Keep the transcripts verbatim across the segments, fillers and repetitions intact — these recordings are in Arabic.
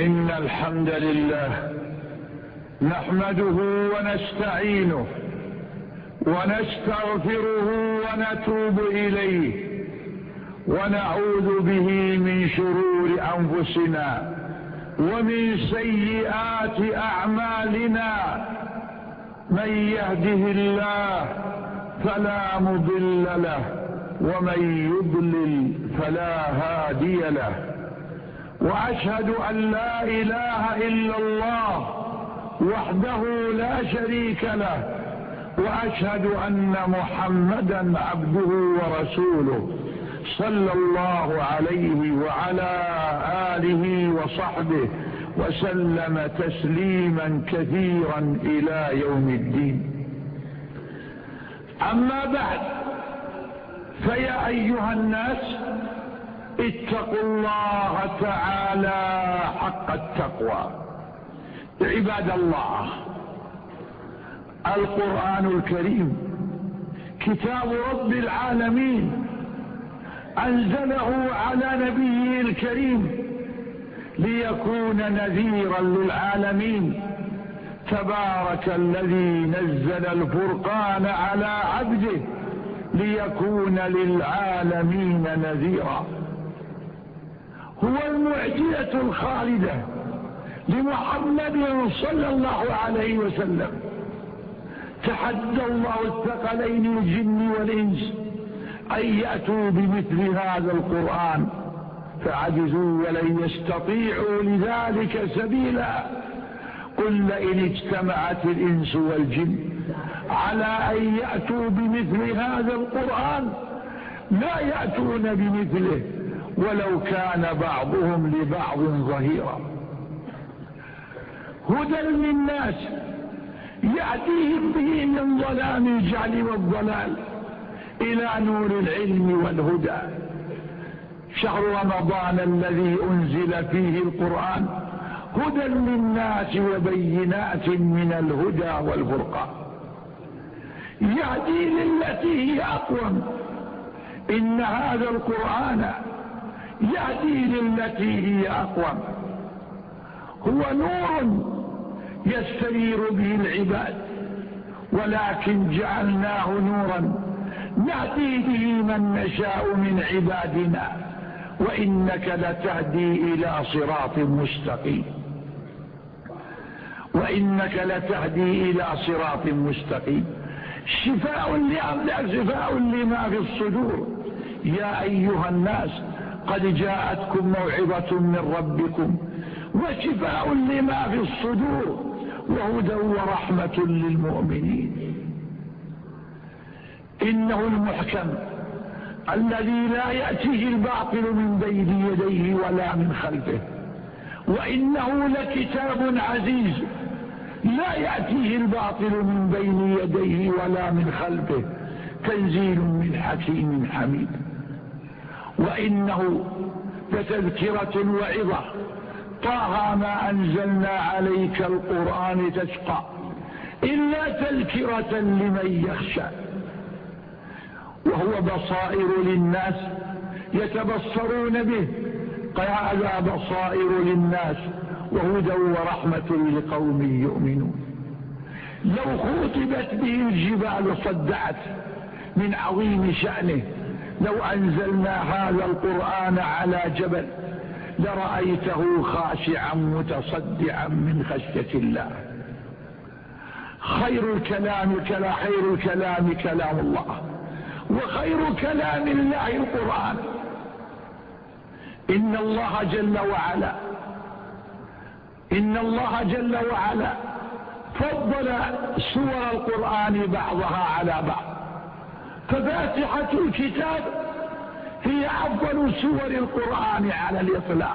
إن الحمد لله نحمده ونستعينه ونستغفره ونتوب إليه ونعوذ به من شرور أنفسنا ومن سيئات أعمالنا. من يهده الله فلا مضل له ومن يضلل فلا هادي له، وأشهد أن لا إله إلا الله وحده لا شريك له، وأشهد أن محمدا عبده ورسوله صلى الله عليه وعلى آله وصحبه وسلم تسليما كثيرا إلى يوم الدين. أما بعد، فيا أيها الناس اتقوا الله تعالى حق التقوى. عباد الله، القرآن الكريم كتاب رب العالمين أنزله على نبيه الكريم ليكون نذيرا للعالمين. تبارك الذي نزل الفرقان على عبده ليكون للعالمين نذيرا. هو المعجزة الخالدة لمحمد صلى الله عليه وسلم. تحدى الله الثقلين الجن والإنس أن يأتوا بمثل هذا القرآن فعجزوا ولن يستطيعوا لذلك سبيلا. قل لئن اجتمعت الإنس والجن على أن يأتوا بمثل هذا القرآن لا يأتون بمثله ولو كان بعضهم لبعض ظهيرا. هدى للناس يأتيهم به من ظلام الجهل والضلال إلى نور العلم والهدى. شهر رمضان الذي أنزل فيه القرآن هدى للناس وبينات من الهدى والفرقان، يهدي للتي هي أقوم. إن هذا القرآن يهدي للتي هي أقوم. هو نور يستنير به العباد، ولكن جعلناه نورا نهدي به من نشاء من عبادنا، وإنك لتهدي إلى صراط مستقيم. وإنك لتهدي إلى صراط مستقيم. شفاء لأملاك، شفاء لما في الصدور. يا أيها الناس قد جاءتكم موعظة من ربكم وشفاء لما في الصدور وهدى ورحمة للمؤمنين. إنه المحكم الذي لا يأتيه الباطل من بين يديه ولا من خلفه، وإنه لكتاب عزيز لا يأتيه الباطل من بين يديه ولا من خلفه، تنزيل من حكيم حميد. وإنه لتذكرة وعظة. طه ما أنزلنا عليك القرآن تشقى إلا تذكرة لمن يخشى. وهو بصائر للناس يتبصرون به، هذا بصائر للناس وهدى ورحمة لقوم يؤمنون. لو خطبت به الجبال صدعت من عظيم شأنه. لو أنزلنا هذا القرآن على جبل لرأيته خاشعا متصدعا من خشية الله. خير الكلام كلا خير الكلام كلام الله، وخير كلام الله القرآن. إن الله جل وعلا إن الله جل وعلا فضل سور القرآن بعضها على بعض، ففاتحة الكتاب هي أفضل سور القرآن على الإطلاق،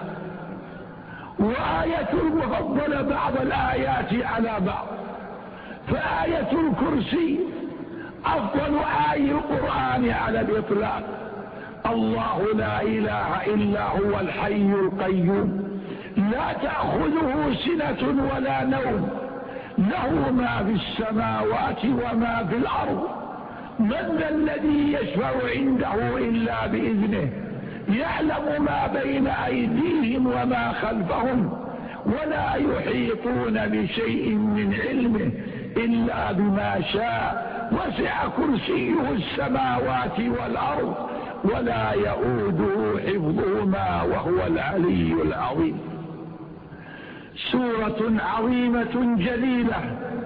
وآية المفضلة بعض الآيات على بعض، فآية الكرسي أفضل آية القرآن على الإطلاق. الله لا إله إلا هو الحي القيوم لا تأخذه سنة ولا نوم، له ما في السماوات وما في الأرض. من ذا الذي يشفع عنده إلا بإذنه، يعلم ما بين أيديهم وما خلفهم ولا يحيطون بشيء من علمه إلا بما شاء، وسع كرسيه السماوات والأرض ولا يؤوده حفظهما وهو العلي العظيم. سورة عظيمة جليلة،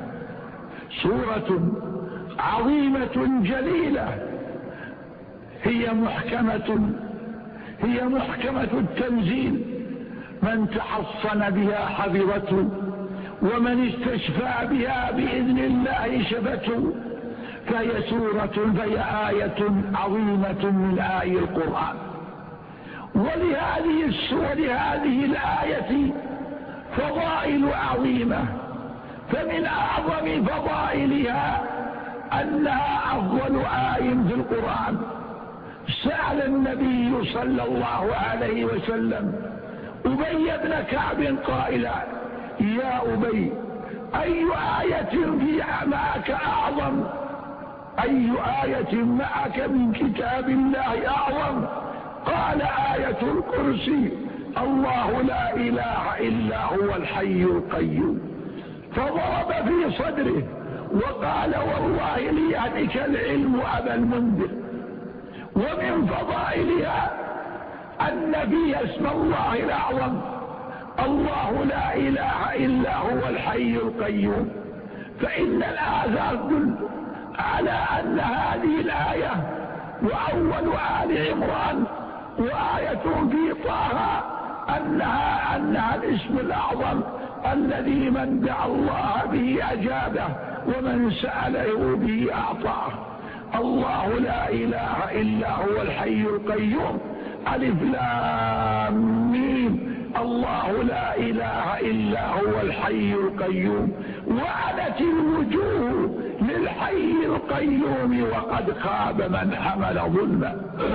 سورة عظيمة جليلة، هي محكمة هي محكمة التنزيل، من تحصن بها حفظته، ومن استشفى بها بإذن الله شفته، فهي سورة فهي آية عظيمة من آي القرآن. ولهذه السورة هذه الآية فضائل عظيمة، فمن أعظم فضائلها أنها أفضل آي في القرآن. سأل النبي صلى الله عليه وسلم أبي بن كعب قائلا: يا أبي، أي آية في معك أعظم؟ أي آية معك من كتاب الله أعظم؟ قال: آية الكرسي، الله لا إله إلا هو الحي القيوم. فضرب في صدره وقال: والله ليهنك العلم أبا المنذر. ومن فضائلها أن فيها اسم الله الأعظم، الله لا إله إلا هو الحي القيوم. فإن الآثار تدل على أن هذه الآية وأول آل عمران وآية في طه أنها, أنها الاسم الأعظم الذي من دعا الله به أجابه ومن سأله به أعطاه. الله لا إله إلا هو الحي القيوم، ألف لام ميم، الله لا إله إلا هو الحي القيوم. وعنت الوجوه للحي القيوم وقد خاب من حمل ظلما.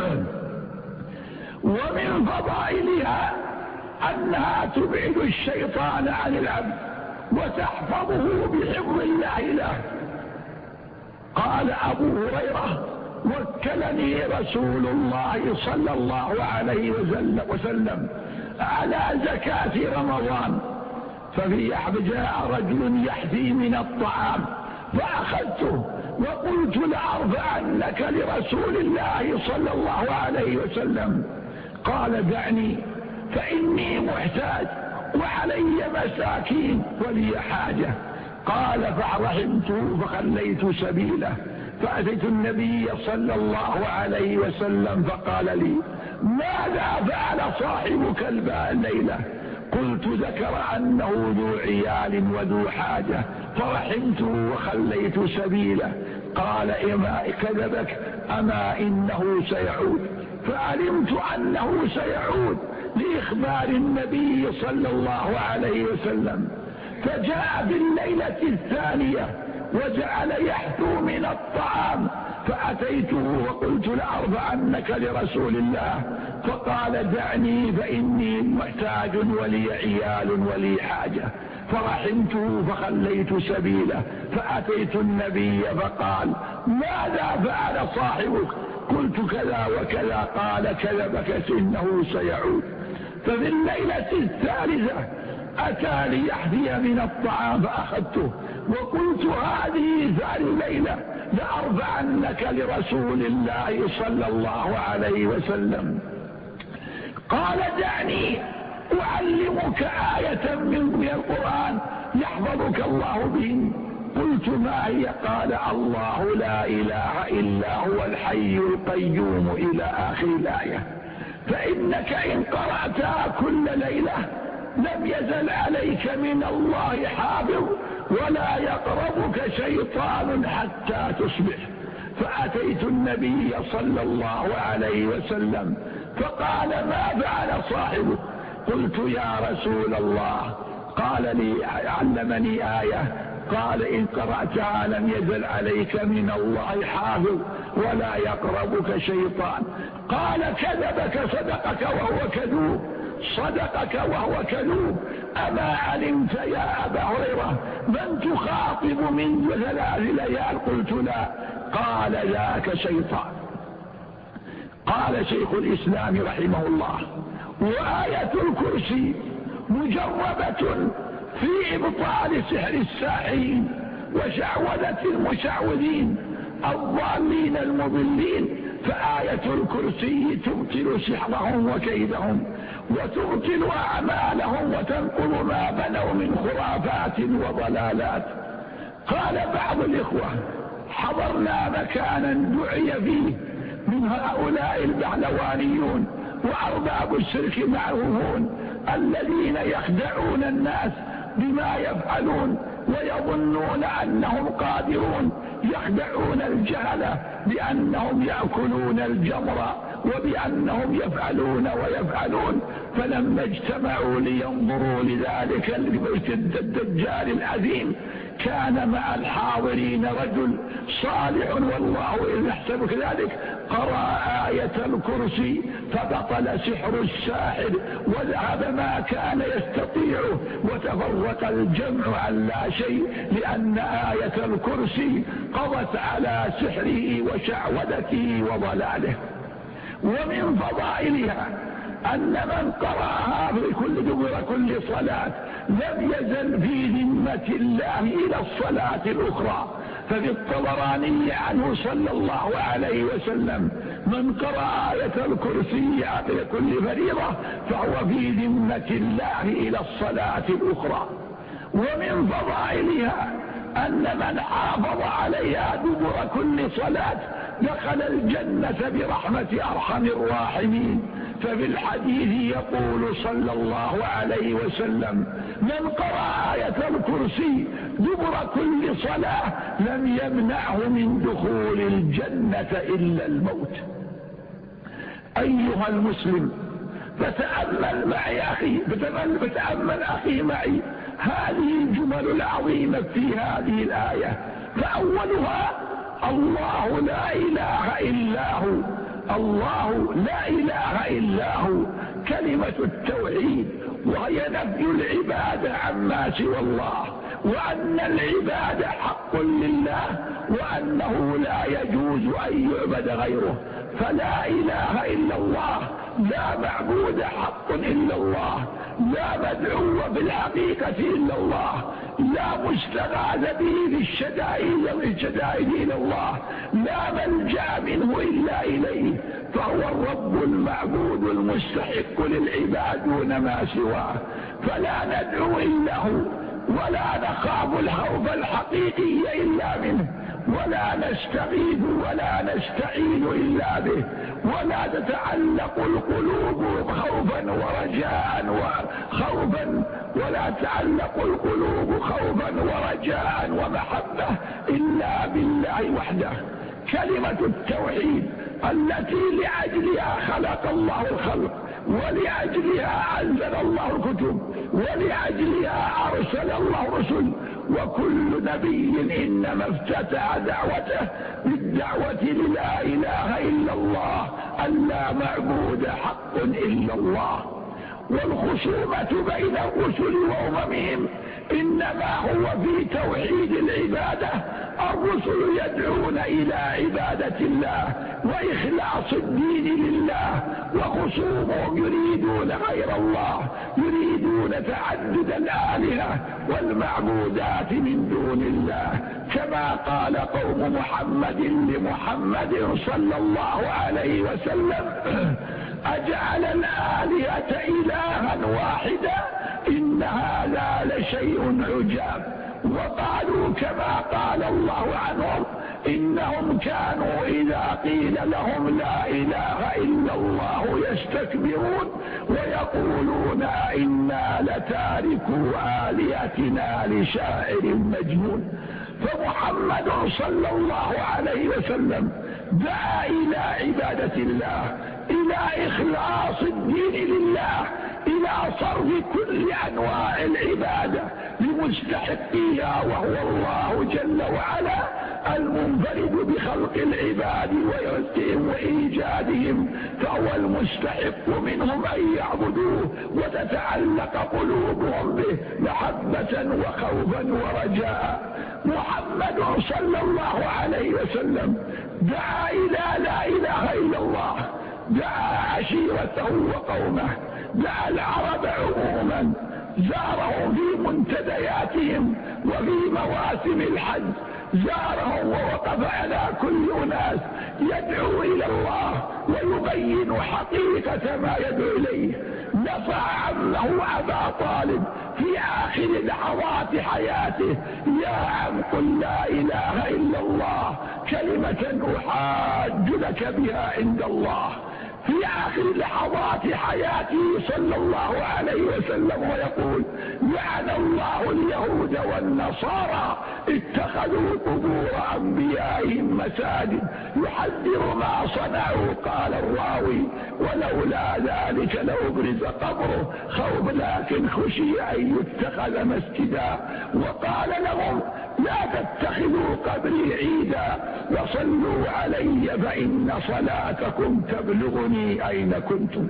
ومن فضائلها أنها تبعد الشيطان عن العبد وتحفظه بحفظ الله له. قال أبو هريرة: وكلني رسول الله صلى الله عليه وسلم على زكاة رمضان، ففي جاء رجل يحثي من الطعام فأخذته وقلت: لأرفعنك لرسول الله صلى الله عليه وسلم. قال: دعني فإني محتاج وعلي مساكين ولي حاجة. قال: فرحمته فخليت سبيله، فأتيت النبي صلى الله عليه وسلم فقال لي: ماذا فعل صاحبك الليلة؟ قلت: ذكر أنه ذو عيال وذو حاجة فرحمته وخليت سبيله. قال: إما كذبك، أما إنه سيعود. فعلمت أنه سيعود لإخبار النبي صلى الله عليه وسلم، فجاء في الليلة الثانية وجعل يحثو من الطعام، فأتيته وقلت: لأرفعنك لرسول الله. فقال: دعني فإني محتاج ولي عيال ولي حاجة. فرحمته فخليت سبيله، فأتيت النبي فقال: ماذا فعل صاحبك؟ قلت: كذا وكذا. قال: كذبك، إنه سيعود. ففي الليلة الثالثة أتى ليحذي من الطعام فأخذته وقلت: هذه ثاني الليلة لأرفعنك لرسول الله صلى الله عليه وسلم. قال: دعني أعلمك آية من القرآن يحفظك الله به. قلت: ما هي؟ قال: الله لا إله إلا هو الحي القيوم إلى آخر الآية. فإنك إن قرأتها كل ليلة لم يزل عليك من الله حافظ ولا يقربك شيطان حتى تصبح. فأتيت النبي صلى الله عليه وسلم فقال: ما فعل صاحبك؟ قلت: يا رسول الله، قال لي علمني آية، قال: إن قرأتها لم يزل عليك من الله حافظ ولا يقربك شيطان. قال: كذبك، صدقك وهو كذوب، صدقك وهو كذوب. أما علمت يا أبا هريرة من تخاطب من ثلاث ليال؟ قلت: لا. قال: ذاك شيطان. قال شيخ الإسلام رحمه الله: وآية الكرسي مجربة في إبطال سحر الساحرين وشعوذة المشعوذين الضالين المضلين. فآية الكرسي تبطل سحرهم وكيدهم وتبطل أعمالهم وتنقض ما بنوا من خرافات وضلالات. قال بعض الإخوة: حضرنا مكانا دعي فيه من هؤلاء البهلوانيون وأرباب الشرك معروفون الذين يخدعون الناس بما يفعلون ويظنون أنهم قادرون، يخدعون الجهلة بأنهم يأكلون الجمر وبأنهم يفعلون ويفعلون. فلما اجتمعوا لينظروا لذلك الدجال العظيم كان مع الحاضرين رجل صالح والله يحسب كذلك، قرأ آية الكرسي فبطل سحر الساحر وذهب ما كان يستطيعه وتفرق الجمع عن لا شيء، لأن آية الكرسي قضت على سحره وشعوذته وضلاله. ومن فضائلها أن من قرأها في كل دبر كل صلاة لم يزل في ذمة الله إلى الصلاة الأخرى. ففي الطبراني عنه صلى الله عليه وسلم: من قرأ آية الكرسي عقب كل فريضة فهو في ذمة الله إلى الصلاة الأخرى. ومن فضائلها أن من حافظ عليها دبر كل صلاة دخل الجنة برحمة أرحم الراحمين. ففي الحديث يقول صلى الله عليه وسلم: من قرأ آية الكرسي دبر كل صلاة لم يمنعه من دخول الجنة إلا الموت. أيها المسلم، فتأمل معي أخي فتأمل, فتأمل أخي معي هذه الجمل العظيمة في هذه الآية. فأولها: الله لا إله إلا هو، الله لا إله إلا هو، كلمة التوحيد، وهي نفي العبادة عما سوى الله، وأن العبادة حق لله، وأنه لا يجوز أن يعبد غيره. فلا إله إلا الله، لا معبود حق إلا الله، لا مدعو بالحقيقة إلا الله، لا مستغاث به في الشدائد إلا الله، لا ملجأ منه إلا إليه، فهو الرب المعبود المستحق للعباد دون ما سواه. فلا ندعو إلا هو، ولا نخاف الخوف الحقيقي إلا منه، ولا نستغيث ولا نستعين إلا به، ولا تتعلق القلوب خوفا ورجاء وخوفا ولا تعلق القلوب خوفا ورجاء ومحبة إلا بالله وحده. كلمة التوحيد التي لأجلها خلق الله الخلق، ولأجلها أنزل الله الكتب، ولأجلها أرسل الله الرسل، وكل نبي إنما افتتح دعوته بالدعوة للا إله إلا الله، أن لا معبود حق إلا الله. والخصومة بين الرسل وأممهم إنما هو في توحيد العبادة. الرسل يدعون إلى عبادة الله وإخلاص الدين لله، وخصومهم يريدون غير الله، يريدون تعدد الآلهة والمعبودات من دون الله، كما قال قوم محمد لمحمد صلى الله عليه وسلم: أجعل الآلهة إلها واحدا إن هذا لشيء عجاب. وقالوا كما قال الله عنهم: إنهم كانوا إذا قيل لهم لا إله إلا الله يستكبرون ويقولون إنا لتاركو آلهتنا لشاعر مجنون. فمحمد صلى الله عليه وسلم دعا إلى عبادة الله، إلى إخلاص الدين لله، إلى صرف كل أنواع العبادة لمستحقيها، وهو الله جل وعلا المنفرد بخلق العباد ورزقهم وإيجادهم، فهو المستحق منهم أن يعبدوه وتتعلق قلوبهم به محبة وخوفا ورجاء. محمد صلى الله عليه وسلم دعا إلى لا إله إلا الله، دعا عشيرته وقومه، دعا العرب عموما، زارهم في منتدياتهم وفي مواسم الحج، زارهم ووقف على كل أناس يدعو إلى الله ويبين حقيقة ما يدعو إليه. نصح عمه أبا طالب في آخر لحظات حياته: يا عم قل لا إله إلا الله كلمة أحاج لك بها عند الله. في آخر لحظات حياته صلى الله عليه وسلم ويقول: لعن الله اليهود والنصارى اتخذوا قبور أنبيائهم مساجد. يحذر ما صنعوا. قال الراوي: ولولا ذلك لأبرز قبره خوف، لكن خشي أن يتخذ مسجدا. وقال لهم: لا تتخذوا قبري عيدا وصلوا علي فإن صلاتكم تبلغني أين كنتم.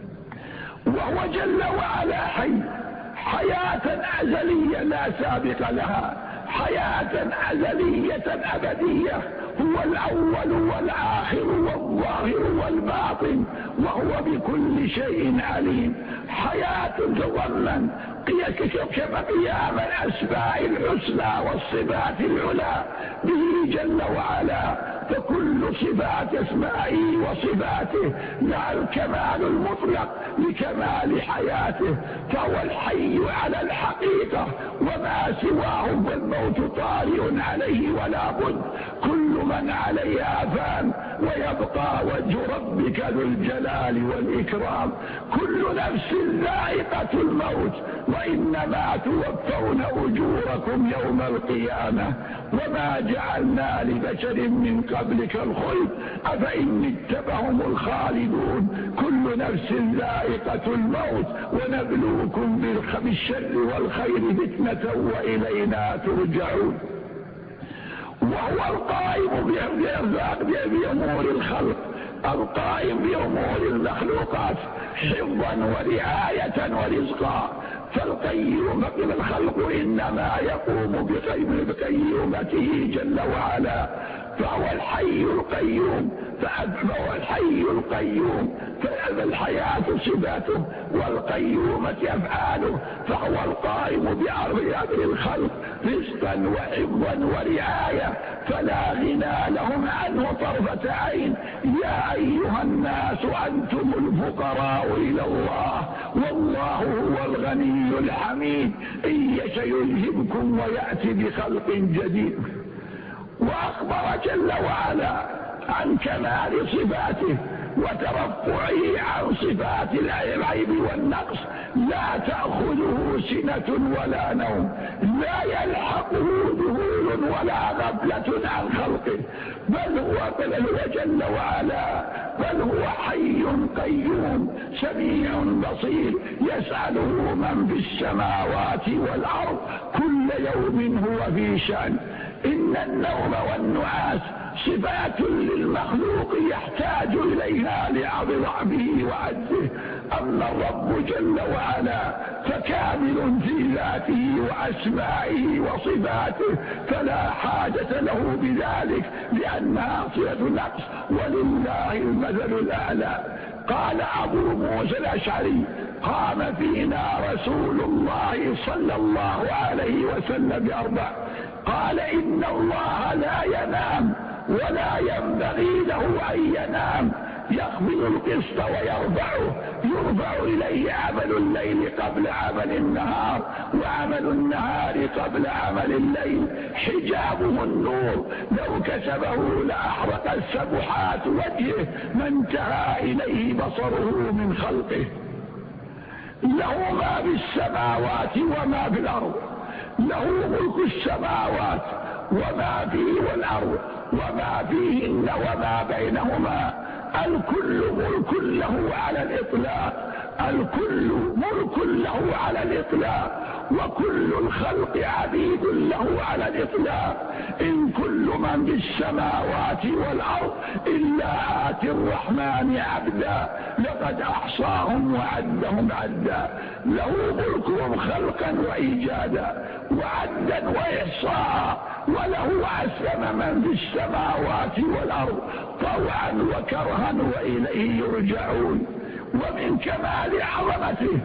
وهو جل وعلا حي، حياة أزلية لا سابق لها، حياة أزلية أبدية. هو الأول والآخر والظاهر والباطن، وهو بكل شيء عليم. حياة تضمن كما قيام الأسماء الحسنى والصفات العلى به جل وعلا، فكل صفات اسمائه وصفاته لها الكمال المطلق لكمال حياته. فهو الحي على الحقيقة، وما سواه فالموت طارئ عليه ولا بد. كل من عليها فان، ويبقى وجه ربك ذو الجلال والإكرام. كل نفس ذائقة الموت، وإنما توفون أجوركم يوم القيامة. وما جعلنا لبشر من قبلك الخلد أفإن اتبعهم الخالدون. كل نفس ذائقة الموت، ونبلوكم بالشر والخير فتنة وإلينا ترجعون. وهو القائم بأمور الخلق، القائم بأمور المخلوقات حفظا ورعاية ورزقا. فالقيوم من الخلق إنما يقوم بقيومته جل وعلا. فهو الحي القيوم، فهو الحي القيوم، فالحياة صفاته والقيومة أفعاله. فهو القائم بأمر الخلق رزقا وحفظا ورعاية، فلا غنى لهم عنه طرفة عين. يا أيها الناس أنتم الفقراء إلى الله والله هو الغني الحميد. إن يشأ يذهبكم ويأتي بخلق جديد. وأخبر جل وعلا عن كمال صفاته وترفعه عن صفات العيب والنقص. لا تأخذه سنة ولا نوم، لا يلحقه ذهول ولا غفلة عن خلقه، بل هو, بل هو جل وعلا بل هو حي قيوم سميع بصير. يسأله من في السماوات والأرض كل يوم هو في شأن. إن النوم والنعاس صفات للمخلوق يحتاج إليها لعظم ضعفه وعجزه. أما الرب جل وعلا فكامل في ذاته وأسمائه وصفاته، فلا حاجة له بذلك لأنها صفة نقص، ولله المثل الأعلى. قال أبو موسى الأشعري: قام فينا رسول الله صلى الله عليه وسلم بأربع. قال: إن الله لا ينام ولا ينبغي له أن ينام، يخفض القسط ويرفعه، يرفع إليه عمل الليل قبل عمل النهار، وعمل النهار قبل عمل الليل. حجابه النور، لو كسبه لأحرق السبحات وجهه ما انتهى إليه بصره من خلقه. له ما في السماوات وما في الأرض، له ملك السماوات وما فيه والأرض وما فيهن وما بينهما. الكل ملك له على الإطلاق، الكل ملك له على الإطلاق، وكل الخلق عبيد له على الإطلاق. إن كل من في السماوات والأرض إلا آتي الرحمن عبدا، لقد أحصاهم وعدهم عدا. له ملكهم خلقا وإيجادا وعدا وإحصاء، وله أسلم من في السماوات والأرض طوعا وكرها وإليه يرجعون. ومن كمال عظمته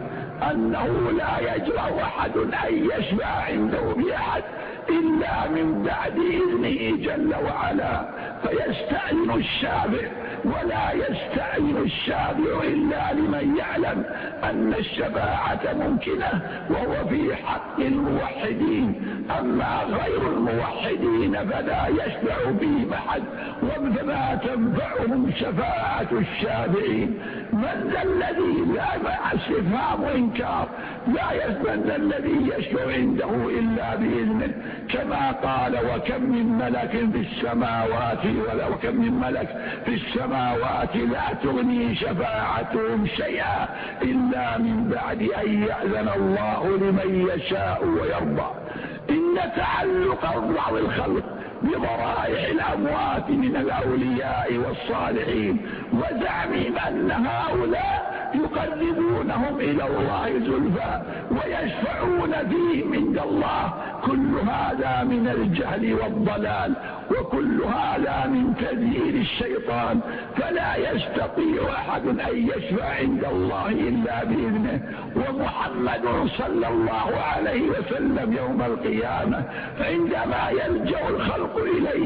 أنه لا يجرؤ أحد أن يشفع عنده بأحد إلا من بعد إذنه جل وعلا، فيستأذن الشافع، ولا يستأذن الشافع إلا لمن يعلم أن الشفاعة ممكنة وهو في حق الموحدين. أما غير الموحدين فلا يشفع بهم أحد، وما تنفعهم شفاعة الشافعين. من ذا الذي لا مع استفهام وإنكار لا يثبت الذي يشفع عنده إلا بإذنه، كما قال وكم من ملك في السماوات ولا وكم من ملك في السماوات لا تغني شفاعتهم شيئا إلا من بعد أن يأذن الله لمن يشاء ويرضى. إن تعلق بعض الخلق بضرائح الأموات من الأولياء والصالحين وزعمهم أن هؤلاء يقربونهم إلى الله زلفى ويشفعون فيهم عند الله، كل هذا من الجهل والضلال، وكل هذا من تدليل الشيطان، فلا يستطيع أحد أن يشفع عند الله إلا بإذنه. ومحمد صلى الله عليه وسلم يوم القيامة عندما يلجأ الخلق إليه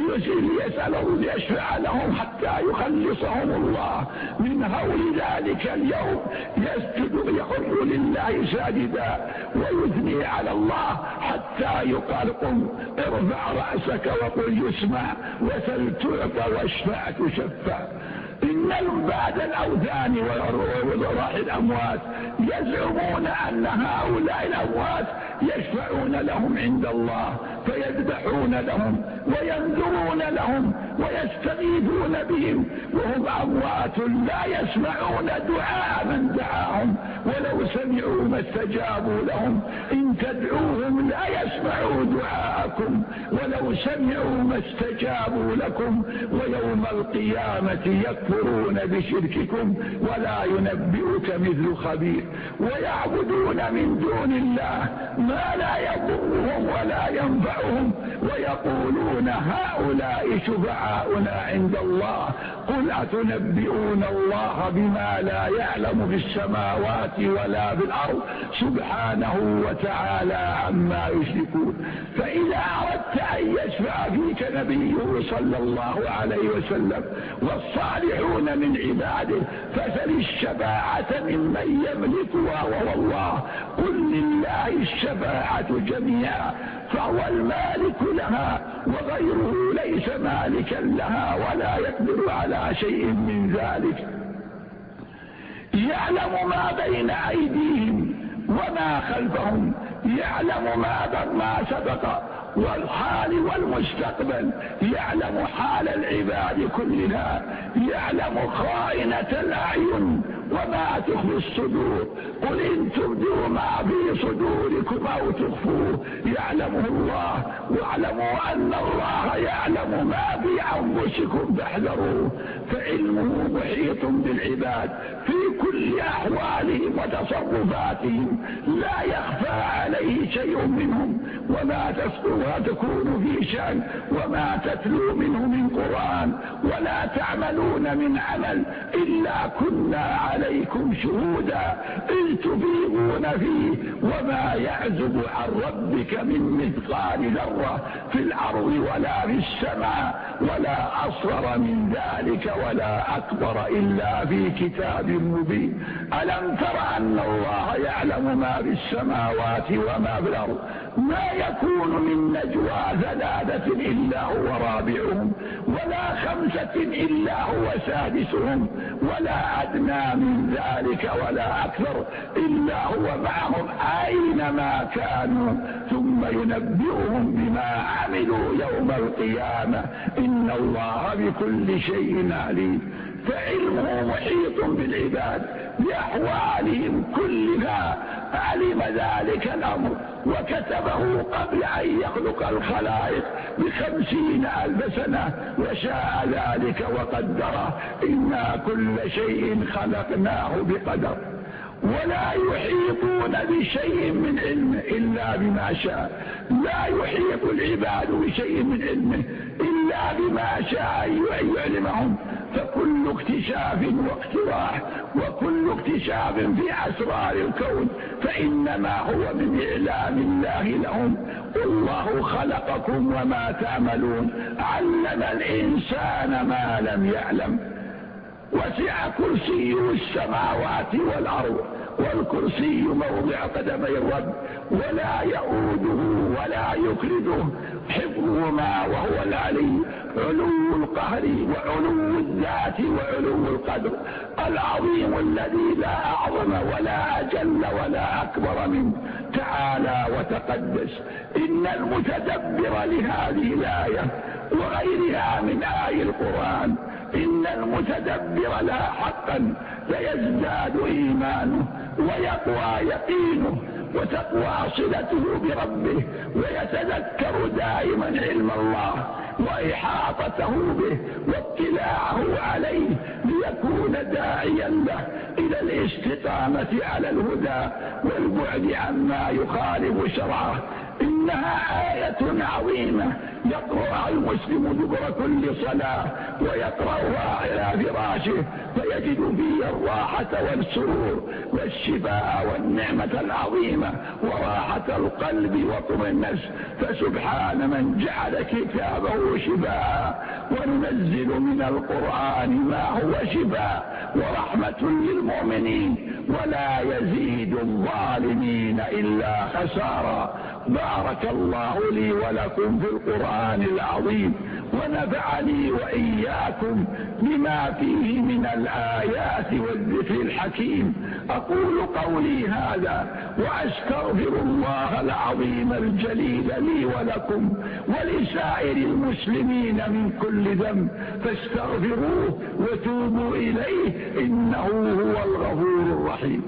ليسأله ليشفع لهم حتى يخلصهم الله من هول ذلك اليوم، يسجد يخر لله ساجدا ويثني على الله حتى يقال قم ارفع رأسك وقل يسمع وسل تعطى واشفع تشفع. إن بعد الأوثان وضراح الأموات يزعمون أن هؤلاء الأموات يشفعون لهم عند الله، فيذبحون لهم وينذرون لهم ويستغيثون بهم وهم أموات لا يسمعون دعاء من دعاهم، ولو سمعوا ما استجابوا لهم. إن تدعوهم لا يسمعوا دعاءكم ولو سمعوا ما استجابوا لكم، ويوم القيامة يكفرون بشرككم ولا ينبئك مثل خبير. ويعبدون من دون الله ما لا يضرهم ولا ينفعهم ويقولون هؤلاء شفعاؤنا عند الله، قل أتنبئون الله بما لا يعلم في السماوات ولا في الأرض سبحانه وتعالى عما يشركون. فإذا أردت أن يشفع فيك نبيه صلى الله عليه وسلم والصالحون من عباده فسل الشفاعة ممن يملكها وهو الله، قل لله الشفاعة جميعا فهو المالك لها وغيره ليس مالكا لها ولا يقدر على شيء من ذلك. يعلم ما بين أيديهم وما خلفهم، يعلم ما سبق والحال والمستقبل، يعلم حال العباد كلها، يعلم خائنة الأعين وما تخفي الصدور. قل إن تبدوا ما في صدوركم أو تخفوه يعلمه الله، واعلموا أن الله يعلم ما في أنفسكم فاحذروه، فعلمه محيط بالعباد في كل أحوالهم وتصرفاتهم، لا يخفى عليه شيء منهم. وما تكون في شأن وما تتلو منه من قرآن ولا تعملون من عمل إلا كنا عليكم شهودا إذ تفيضون فيه وما يعزب عن ربك من مثقال ذرة في الأرض ولا في السماء ولا أصغر من ذلك ولا أكبر إلا في كتاب مبين. ألم تر أن الله يعلم ما في السماوات وما في الأرض؟ ما يكون من نجوى ثلاثة إلا هو رابعهم ولا خمسة إلا هو سادسهم ولا أدنى من ذلك ولا أكثر إلا هو معهم أينما كانوا ثم ينبئهم بما عملوا يوم القيامة إن الله بكل شيء عليم. فعلمه محيط بالعباد بأحوالهم كلها، علم ذلك الأمر وكتبه قبل أن يخلق الخلائق بخمسين ألف سنة وشاء ذلك وقدره. إنا كل شيء خلقناه بقدر. ولا يحيطون بشيء من علمه إلا بما شاء، لا يحيط العباد بشيء من علمه إلا بما شاء أن يعلمهم. فكل اكتشاف واقتراح وكل اكتشاف في أسرار الكون فإنما هو من إعلام الله لهم. والله خلقكم وما تعملون، علم الإنسان ما لم يعلم. وسع كرسيه السماوات والأرض، والكرسي موضع قدمي الرب، ولا يؤوده ولا يكرده حفظهما وهو العلي. علو القهر وعلو الذات وعلو القدر العظيم الذي لا أعظم ولا أجل ولا أكبر منه تعالى وتقدس. إن المتدبر لهذه الآية وغيرها من آي القرآن، إن المتدبر لها حقا ليزداد إيمانه ويقوى يقينه وتقوى صلته بربه، ويتذكر دائما علم الله وإحاطته به واطلاعه عليه ليكون داعيا له إلى الاستقامة على الهدى والبعد عما يخالف شرعه. إنها آية عظيمة يقرأها المسلم دبر كل صلاة، ويقرأها على فراشه فيجد فيها الراحة والسرور والشفاء والنعمة العظيمة وراحة القلب وطمئن النفس. فسبحان من جعل كتابه شفاء، وننزل من القرآن ما هو شفاء ورحمة للمؤمنين ولا يزيد الظالمين إلا خسارا. بارك الله لي ولكم في القرآن العظيم، ونفعني وإياكم بما فيه من الآيات والذكر الحكيم. أقول قولي هذا وأستغفر الله العظيم الجليل لي ولكم ولسائر المسلمين من كل ذنب، فاستغفروه وتوبوا إليه إنه هو الغفور الرحيم.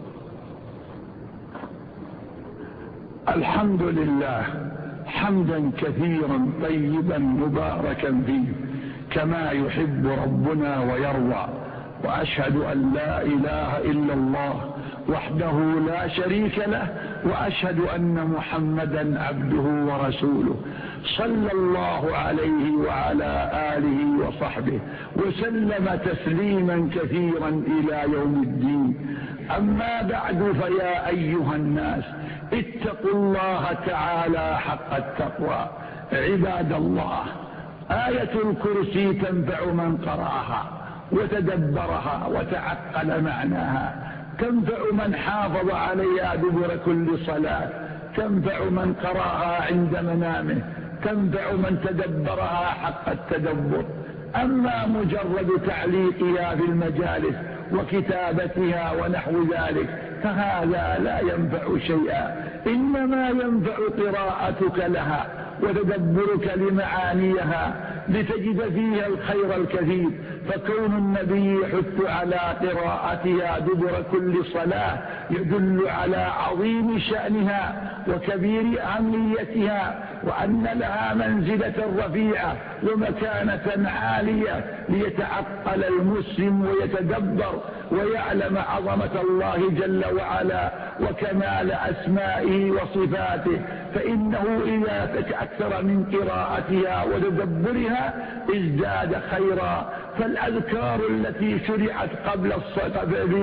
الحمد لله حمدا كثيرا طيبا مباركا فيه كما يحب ربنا ويرضى. وأشهد أن لا إله إلا الله وحده لا شريك له، وأشهد أن محمدا عبده ورسوله صلى الله عليه وعلى آله وصحبه وسلم تسليما كثيرا إلى يوم الدين. أما بعد، فيا أيها الناس اتقوا الله تعالى حق التقوى. عباد الله، آية الكرسي تنفع من قرأها وتدبرها وتعقل معناها، تنفع من حافظ عليها دبر كل صلاة، تنفع من قرأها عند منامه، تنفع من تدبرها حق التدبر. أما مجرد تعليقها في المجالس وكتابتها ونحو ذلك فهذا لا ينفع شيئا، إنما ينفع قراءتك لها وتدبرك لمعانيها لتجد فيها الخير الكثير. فكون النبي يحث على قراءتها دبر كل صلاة يدل على عظيم شأنها وكبير أهميتها، وأن لها منزلة رفيعة ومكانة عالية، ليتعقل المسلم ويتدبر ويعلم عظمة الله جل وعلا وكمال أسمائه وصفاته. فإنه إذا تأثر من قراءتها وتدبرها ازداد خيرا. فالأذكار التي شرعت قبل الصلاة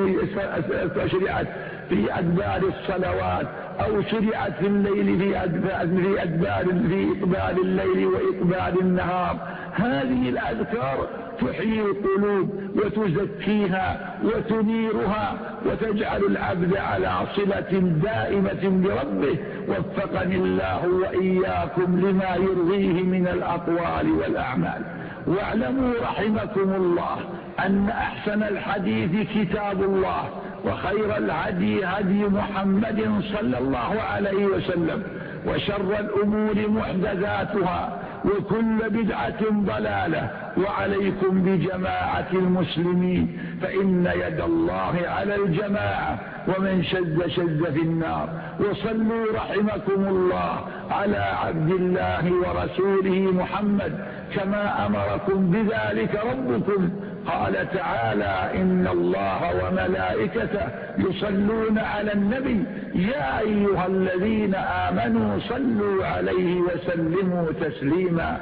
شرعت في أدبار الصلوات أو شرعت في الليل في أدبار في إقبال الليل وإقبال النهار، هذه الأذكار تحيي القلوب وتزكيها وتنيرها وتجعل العبد على صلة دائمة بربه. وفقني الله وإياكم لما يرضيه من الأقوال والأعمال. واعلموا رحمكم الله أن أحسن الحديث كتاب الله، وخير الهدي هدي محمد صلى الله عليه وسلم، وشر الأمور محدثاتها، وكل بدعة ضلالة. وعليكم بجماعة المسلمين، فإن يد الله على الجماعة، ومن شذ شذ في النار. وصلوا رحمكم الله على عبد الله ورسوله محمد كما أمركم بذلك ربكم. قال تعالى: إن الله وملائكته يصلون على النبي يا أيها الذين آمنوا صلوا عليه وسلموا تسليما.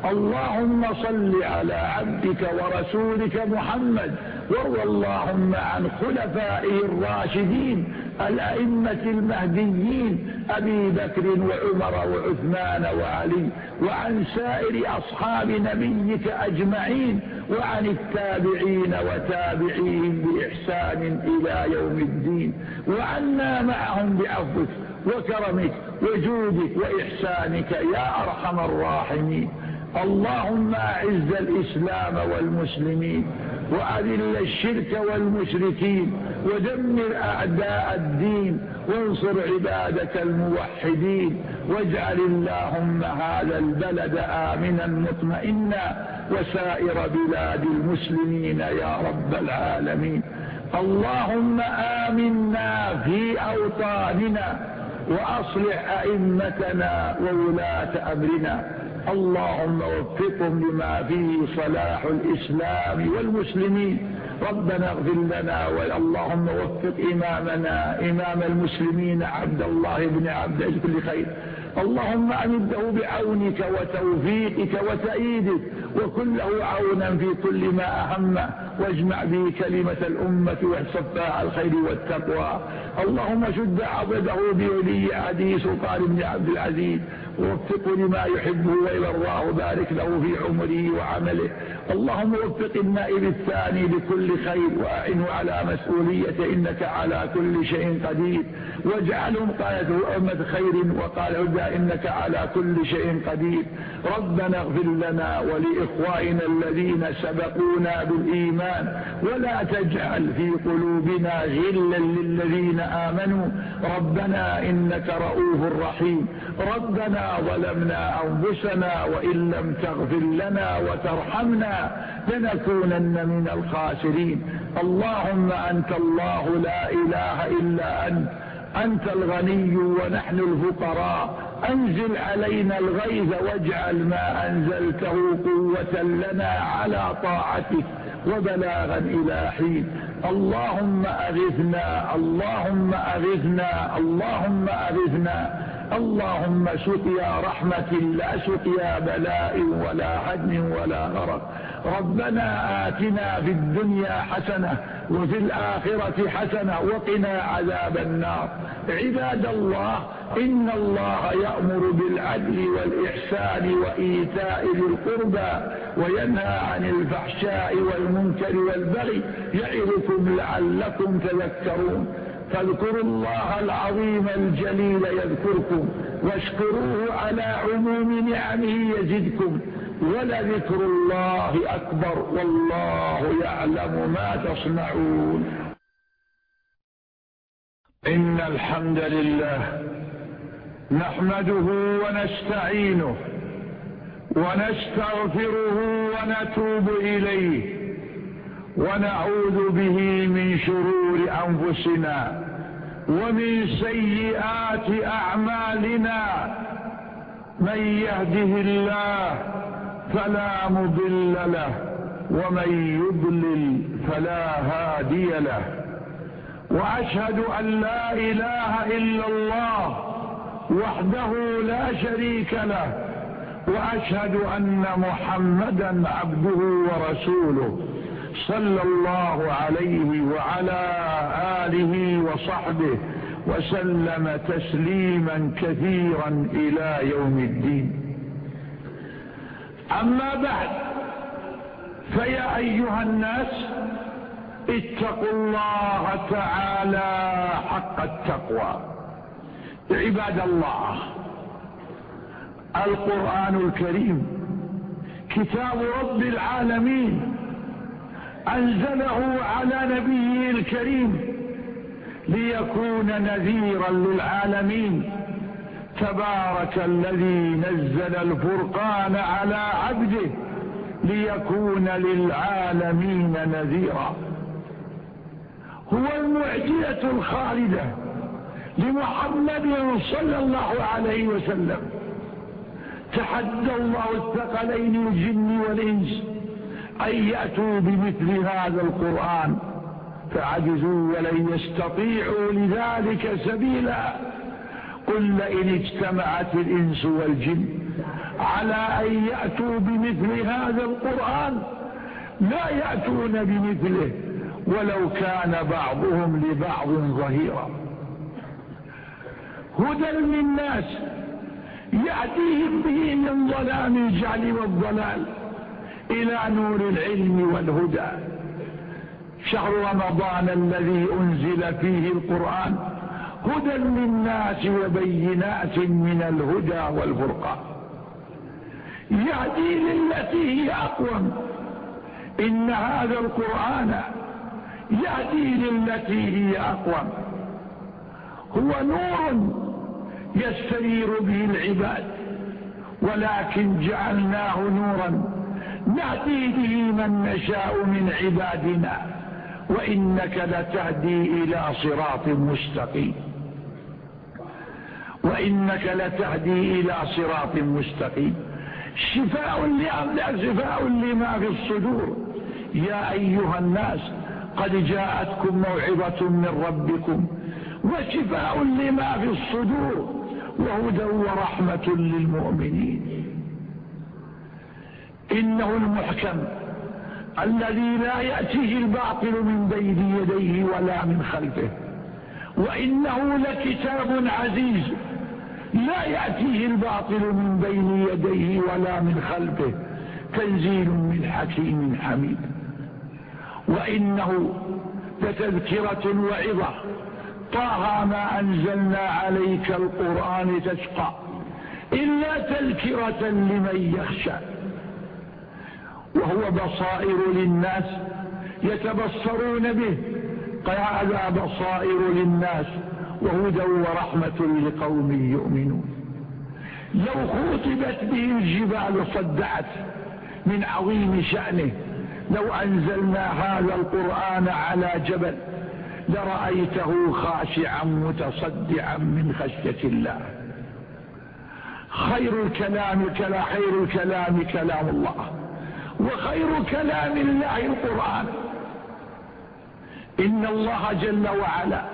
اللهم صل على عبدك ورسولك محمد، وارض اللهم عن خلفائه الراشدين الأئمة المهديين أبي بكر وعمر وعثمان وعلي، وعن سائر أصحاب نبيك أجمعين، وعن التابعين وتابعيهم بإحسان إلى يوم الدين، وعنا معهم بعفوك وكرمك وجودك وإحسانك يا أرحم الراحمين. اللهم أعز الإسلام والمسلمين، وأذل الشرك والمشركين، ودمر أعداء الدين، وانصر عبادك الموحدين، واجعل اللهم هذا البلد آمنا مطمئنا، وسائر بلاد المسلمين يا رب العالمين. اللهم آمنا في أوطاننا، وأصلح أئمتنا وولاة أمرنا، اللهم وفقهم لما فيه صلاح الإسلام والمسلمين. ربنا اغفر لنا، واللهم وفق إمامنا إمام المسلمين عبد الله بن عبد العزيز كل خير، اللهم أمده بعونك وتوفيقك وتأييدك، وكن له عونا في كل ما أهمه، واجمع به كلمة الأمة واحصفها على الخير والتقوى. اللهم شد عضده بولي عهده سلطان بن عبد العزيز، ووفقه لما يحبه ويرضاه، بارك له في عمره وعمله. اللهم وفق النائب الثاني بكل خير، وأعنه على مسؤوليته، إنك على كل شيء قدير، واجعلهم قادة أمة خير وقال هدى، إنك على كل شيء قدير. ربنا اغفر لنا ولإخوائنا الذين سبقونا بالإيمان، ولا تجعل في قلوبنا غلا للذين آمنوا، ربنا إنك رؤوف رحيم. ربنا ظلمنا أنفسنا، وإن لم تغفر لنا وترحمنا لنكونن من الخاسرين. اللهم أنت الله لا إله إلا أنت، أنت الغني ونحن الفقراء، أنزل علينا الغيث، واجعل ما أنزلته قوة لنا على طاعتك وبلاغا إلى حين. اللهم أغثنا، اللهم أغثنا، اللهم أغثنا، اللهم سقيا رحمة لا سقيا بلاء ولا هدم ولا غرق. ربنا آتنا في الدنيا حسنة وفي الآخرة حسنة وقنا عذاب النار. عباد الله، إن الله يأمر بالعدل والإحسان وإيتاء ذي القربى، وينهى عن الفحشاء والمنكر والبغي، يعظكم لعلكم تذكرون. فاذكروا الله العظيم الجليل يذكركم، واشكروه على عموم نعمه يزدكم، ولذكر الله أكبر، والله يعلم ما تصنعون. إن الحمد لله نحمده ونستعينه ونستغفره ونتوب إليه، ونعوذ به من شرور أنفسنا ومن سيئات أعمالنا. من يهده الله فلا مضل له، ومن يضلل فلا هادي له. وأشهد أن لا إله إلا الله وحده لا شريك له، وأشهد أن محمدا عبده ورسوله، صلى الله عليه وعلى آله وصحبه وسلم تسليما كثيرا إلى يوم الدين. أما بعد، فيا أيها الناس، اتقوا الله تعالى حق التقوى. عباد الله، القرآن الكريم كتاب رب العالمين، أنزله على نبيه الكريم ليكون نذيرا للعالمين. تبارك الذي نزل الفرقان على عبده ليكون للعالمين نذيرا. هو المعجزة الخالدة لمحمد صلى الله عليه وسلم. تحدى الله الثقلين الجن والإنس أن يأتوا بمثل هذا القرآن، فعجزوا ولن يستطيعوا لذلك سبيلا. قل لئن اجتمعت الإنس والجن على أن يأتوا بمثل هذا القرآن لا يأتون بمثله ولو كان بعضهم لبعض ظهيرا. هدى للناس يأتيهم به من ظلام الجهل والضلال إلى نور العلم والهدى. شهر رمضان الذي أنزل فيه القرآن هدى للناس وبينات من الهدى والفرقان، يهدي للتي هي أقوم. إن هذا القرآن يهدي للتي هي أقوم، هو نور يستنير به العباد، ولكن جعلناه نورا نهدي به من نشاء من عبادنا، وإنك لتهدي إلى صراط مستقيم، وإنك لتهدي إلى صراط مستقيم. شفاء لأملاك، شفاء لما في الصدور. يا أيها الناس قد جاءتكم موعظة من ربكم وشفاء لما في الصدور وهدى ورحمة للمؤمنين. إنه المحكم الذي لا يأتيه الباطل من بين يديه ولا من خلفه، وإنه لكتاب عزيز لا يأتيه الباطل من بين يديه ولا من خلفه، تنزيل من حكيم حميد. وإنه لتذكرة وعظة، طه ما أنزلنا عليك القرآن تشقى إلا تذكرة لمن يخشى، وهو بصائر للناس يتبصرون به، هذا بصائر للناس وهدى ورحمة لقوم يؤمنون. لو خطبت به الجبال صدعت من عظيم شأنه، لو أنزلنا هذا القرآن على جبل لرأيته خاشعا متصدعا من خشية الله. خير الكلام كلا خير الكلام كلام الله، وخير كلام الله القرآن. إن الله جل وعلا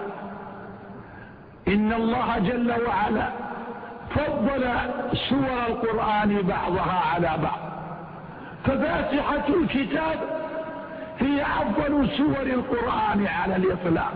إن الله جل وعلا فضل سور القرآن بعضها على بعض، ففاتحة الكتاب هي أفضل سور القرآن على الإطلاق،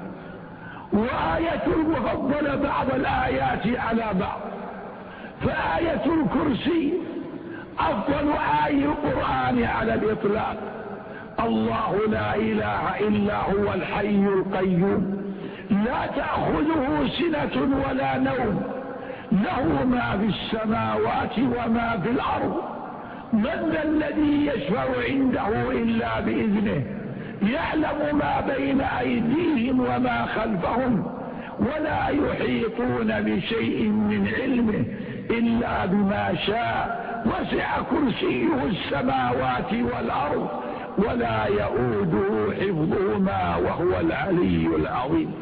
وآية المفضلة بعض الآيات على بعض، فآية الكرسي أفضل آية القرآن على الإطلاق. الله لا إله إلا هو الحي القيوم لا تأخذه سنة ولا نوم، له ما في السماوات وما في الأرض، من ذا الذي يشفع عنده إلا بإذنه، يعلم ما بين أيديهم وما خلفهم، ولا يحيطون بشيء من علمه إلا بما شاء، وسع كرسيه السماوات والأرض ولا يؤوده حفظهما وهو العلي العظيم.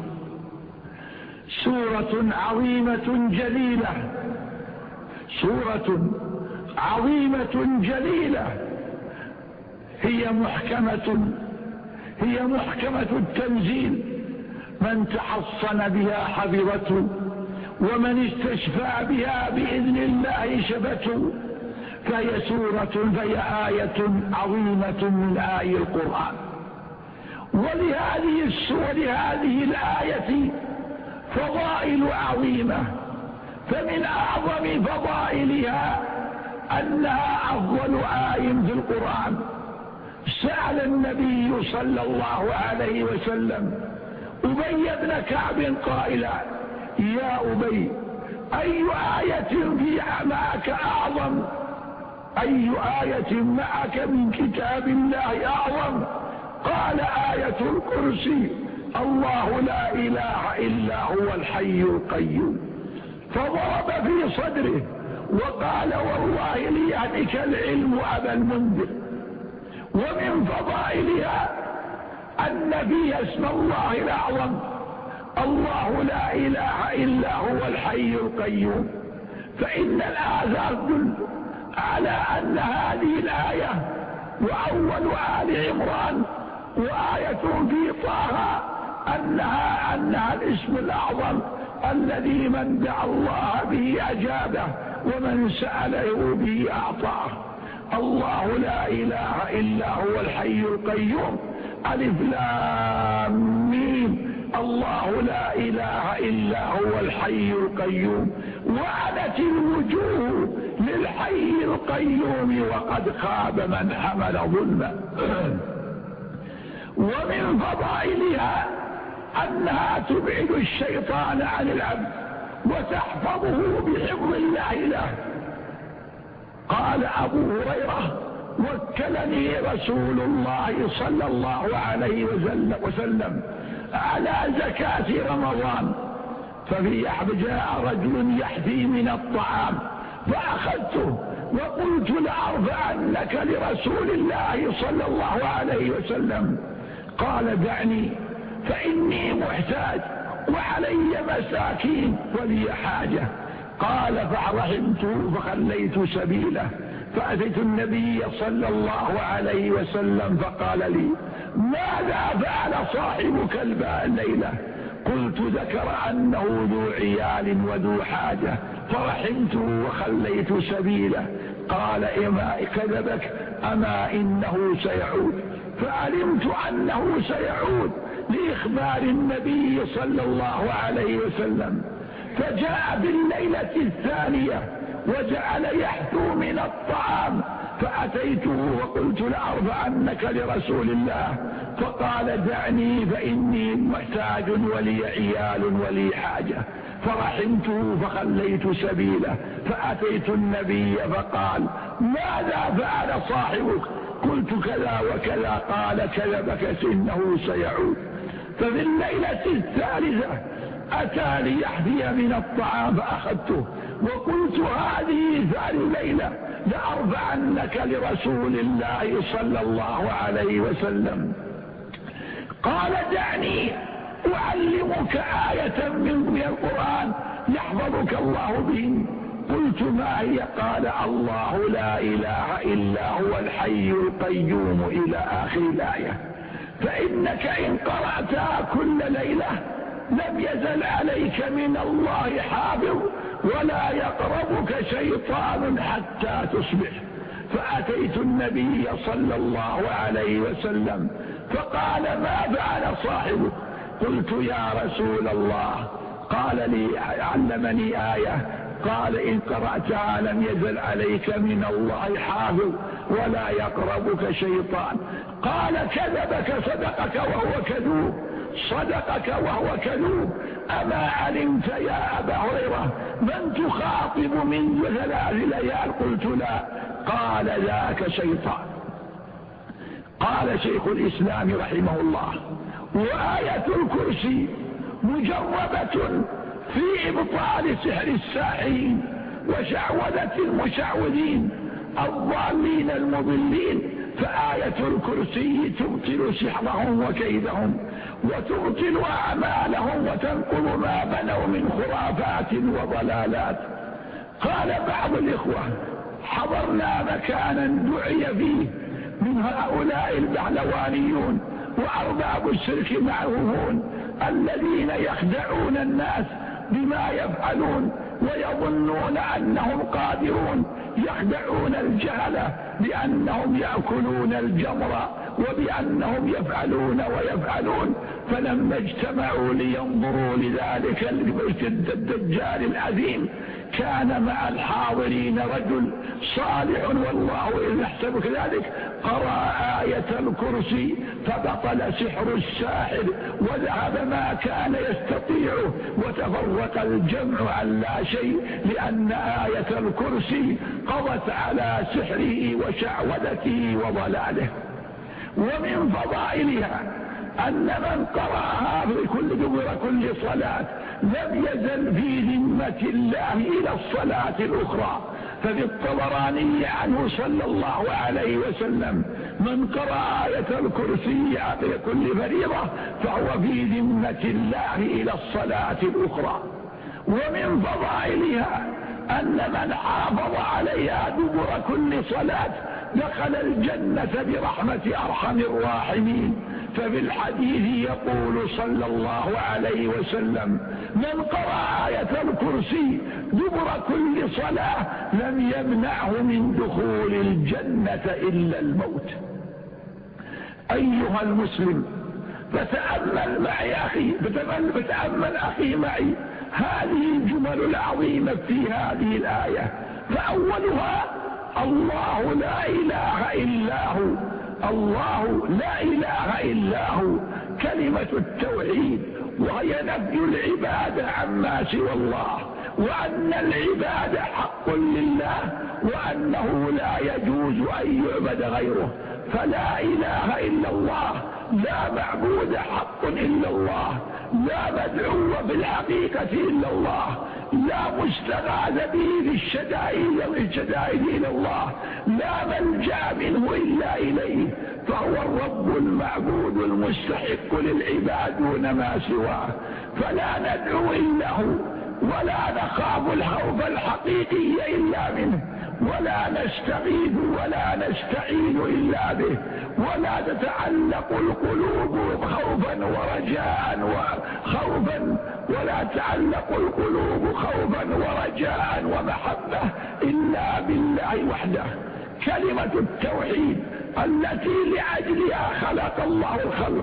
سورة عظيمة جليلة، سورة عظيمة جليلة، هي محكمة هي محكمة التنزيل، من تحصن بها حفظته، ومن استشفى بها بإذن الله شفته. فهي سورة فهي آية عظيمة من آي القرآن. ولهذه السور هذه الآية فضائل عظيمة، فمن أعظم فضائلها أنها أفضل آي في القرآن. سأل النبي صلى الله عليه وسلم أبي بن كعب قائلا: يا أبي، أي آية في معك أعظم؟ أي آية معك من كتاب الله أعظم؟ قال: آية الكرسي، الله لا إله إلا هو الحي القيوم. فضرب في صدره وقال: والله ليهنك العلم أبا المنذر. ومن فضائلها أن فيها اسم الله الأعظم، الله لا إله إلا هو الحي القيوم. فإن الآثار تدل على أن هذه الآية وأول آل عمران وآية في طه أنها, أنها الاسم الأعظم الذي من دعا الله به أجابه، ومن سأله به أعطاه. الله لا إله إلا هو الحي القيوم. ألف لام ميم. الله لا إله إلا هو الحي القيوم. وعنت الوجوه للحي القيوم وقد خاب من حمل ظلما. ومن فضائلها أنها تبعد الشيطان عن العبد وتحفظه بحفظ الله له. قال أبو هريرة: وكلني رسول الله صلى الله عليه وسلم على زكاة رمضان، ففي جاء رجل يحثي من الطعام فأخذته وقلت لأرفعنك لرسول الله صلى الله عليه وسلم. قال: دعني فإني محتاج وعلي مساكين ولي حاجة. قال: فرحمته فخليت سبيله، فأتيت النبي صلى الله عليه وسلم فقال لي: ماذا فعل صاحبك الليلة؟ قلت: ذكر أنه ذو عيال وذو حاجة فرحمته وخليت سبيله. قال: إما كذبك، أما إنه سيعود. فعلمت أنه سيعود لإخبار النبي صلى الله عليه وسلم، فجاء بالليلة الثانية وجعل يحثو من الطعام، فأتيته وقلت: لأرفعنك لرسول الله. فقال: دعني فإني محتاج ولي عيال ولي حاجة. فرحمته فخليت سبيله، فأتيت النبي فقال: ماذا فعل صاحبك؟ قلت: كذا وكذا. قال: كذبك، إنه سيعود. ففي الليلة الثالثة أتى ليحذي من الطعام فأخذته وقلت: هذه ثاني ليلة لأرفعنك لرسول الله صلى الله عليه وسلم. قال: دعني أعلمك آية من القرآن يحفظك الله به. قلت: ما هي؟ قال: الله لا إله إلا هو الحي القيوم إلى آخر الآية، فإنك إن قرأتها كل ليلة لم يزل عليك من الله حافظ ولا يقربك شيطان حتى تصبح. فأتيت النبي صلى الله عليه وسلم فقال: ما فعل صاحبك؟ قلت: يا رسول الله، قال لي علمني آية، قال: إن قرأتها لم يزل عليك من الله حافظ ولا يقربك شيطان. قال: كذبك، صدقك وهو كذوب، صدقك وهو كذوب. أما علمت يا أبا هريرة من تخاطب من ثلاث ليال؟ قلت: لا. قال: ذاك شيطان. قال شيخ الإسلام رحمه الله: وآية الكرسي مجربة في إبطال سحر الساحرين وشعوذة المشعوذين الضالين المضلين. فآية الكرسي تبطل سحرهم وكيدهم وتبطل أعمالهم وتنقض ما بنوا من خرافات وضلالات. قال بعض الإخوة: حضرنا مكانا دعي فيه من هؤلاء البهلوانيون وأرباب الشرك معروفون الذين يخدعون الناس بما يفعلون ويظنون أنهم قادرون، يخدعون الجهلة بأنهم يأكلون الجمر وبأنهم يفعلون ويفعلون. فلما اجتمعوا لينظروا لذلك الدجال العظيم كان مع الحاضرين رجل صالح والله إذ يحسب كذلك قرأ آية الكرسي فبطل سحر الساحر وذهب ما كان يستطيعه وتفرق الجمع عن لا شيء، لأن آية الكرسي قضت على سحره وشعوذته وضلاله. ومن فضائلها أن من قرأها في كل دبر كل صلاة لم يزل في ذمة الله إلى الصلاة الأخرى. ففي الطبراني عنه صلى الله عليه وسلم: من قرأ آية الكرسي في كل فريضة فهو في ذمة الله إلى الصلاة الأخرى. ومن فضائلها أن من حافظ عليها دبر كل صلاة دخل الجنة برحمة أرحم الراحمين. ففي الحديث يقول صلى الله عليه وسلم: من قرأ آية الكرسي دبر كل صلاة لم يمنعه من دخول الجنة إلا الموت. أيها المسلم، فتأمل معي أخي فتأمل أخي معي هذه الجمل العظيمة في هذه الآية. فأولها: الله لا إله إلا هو، الله لا إله إلا هو، كلمة التوحيد، وهي نفي العبادة عما سوى الله، وأن العبادة حق لله، وأنه لا يجوز أن يعبد غيره. فلا إله إلا الله، لا معبود حق إلا الله، لا مدعو بالحقيقة إلا الله، لا مستغاث به في الشدائد إلا الله، لا ملجأ منه إلا إليه، فهو الرب المعبود المستحق للعباد دون ما سواه. فلا ندعو إلا هو، ولا نخاف الخوف الحقيقي إلا منه، ولا نستغيث ولا نستعين إلا به، ولا تتعلق القلوب خوفا ورجاء وخوفا ولا تعلق القلوب خوفا ورجاء ومحبة إلا بالله وحده. كلمة التوحيد التي لأجلها خلق الله الخلق،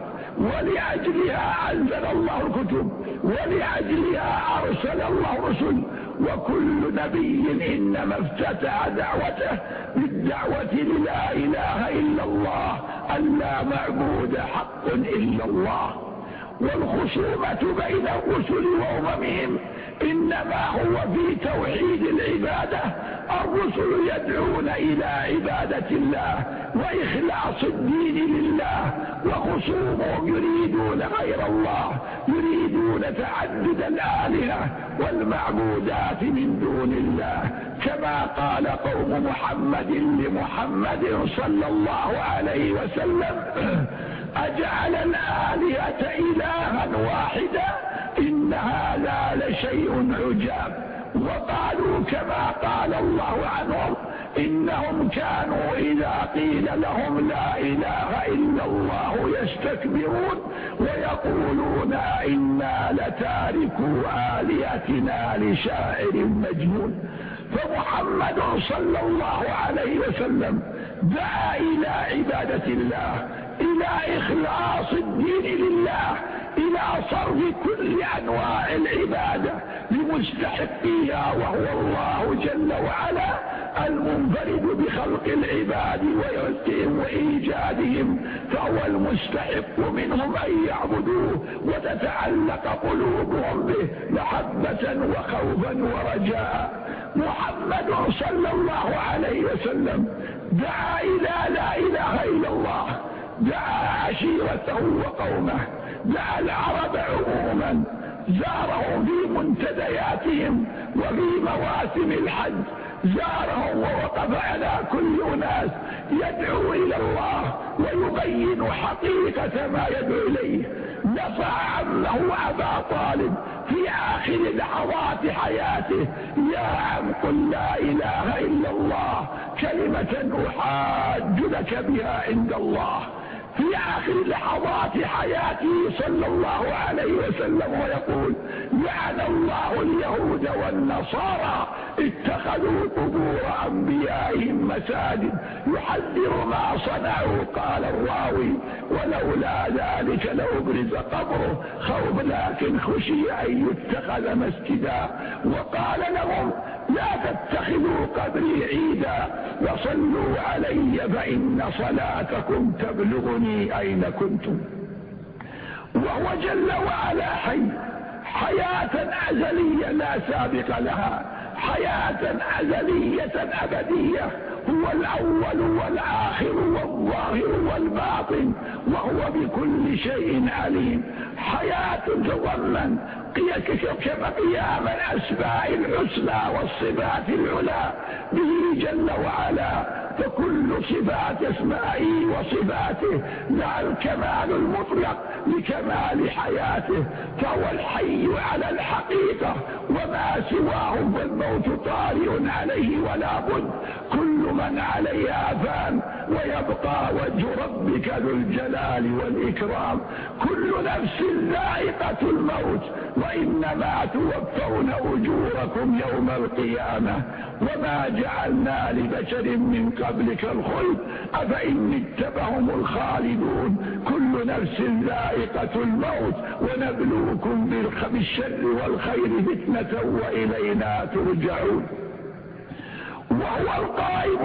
ولأجلها أنزل الله الكتب، ولأجلها أرسل الله الرسل، وكل نبي إنما افتتح دعوته بالدعوة للا إله إلا الله، أن لا معبود حق إلا الله. والخصومة بين الرسل وأممهم إنما هو في توحيد العبادة. الرسل يدعون إلى عبادة الله وإخلاص الدين لله، وخصومهم يريدون غير الله، يريدون تعدد الآلهة والمعبودات من دون الله، كما قال قوم محمد لمحمد صلى الله عليه وسلم: أجعل الآلهة إلها واحدا إن هذا لشيء عجاب. وقالوا كما قال الله عنهم: إنهم كانوا إذا قيل لهم لا إله إلا الله يستكبرون ويقولون إنا لتاركو آلهتنا لشاعر مجنون. فمحمد صلى الله عليه وسلم دعا إلى عبادة الله، إلى إخلاص الدين لله، إلى صرف كل أنواع العبادة لمستحقيها، وهو الله جل وعلا المنفرد بخلق العباد ورزقهم وإيجادهم، فهو المستحق منهم أن يعبدوه وتتعلق قلوبهم به محبة وخوفا ورجاء. محمد صلى الله عليه وسلم دعا إلى لا إله إلا الله، دعا عشيرته وقومه، دعا العرب عموما، زارهم في منتدياتهم وفي مواسم الحج، زارهم ووقف على كل أناس يدعو إلى الله ويبين حقيقة ما يدعو إليه. نصح عمه أبا طالب في آخر لحظات حياته: يا عم قل لا إله إلا الله كلمة أحاج لك بها عند الله. في آخر لحظات حياته صلى الله عليه وسلم ويقول: لعن الله اليهود والنصارى اتخذوا قبور أنبيائهم مساجد يحذر ما صنعوا. قال الراوي: ولولا ذلك لأبرز قبره خوف، لكن خشي أن يتخذ مسجدا. وقال لهم: لا تتخذوا قبري عيدا وصلوا علي فإن صلاتكم تبلغني أين كنتم. وهو جل وعلا حي، حياة أزلية لا سابق لها، حياة أزلية أبدية. هو الأول والآخر والظاهر والباطن، وهو بكل شيء عليم. حياة تضمن كما قيام الأسماء الحسنى والصفات العلى به جل وعلا، فكل صفات اسمائه وصفاته مع الكمال المطلق لكمال حياته، فهو الحي على الحقيقة، وما سواه فالموت طارئ عليه ولا بد. كل من عليها فان ويبقى وجه ربك ذو الجلال والإكرام. كل نفس ذائقة الموت وإنما توفون أجوركم يوم القيامة وما جعلنا لبشر من قبلك الخلد أفإن اتبعهم الخالدون. كل نفس ذائقة الموت ونبلوكم بالشر والخير فتنة وإلينا ترجعون. وهو القائم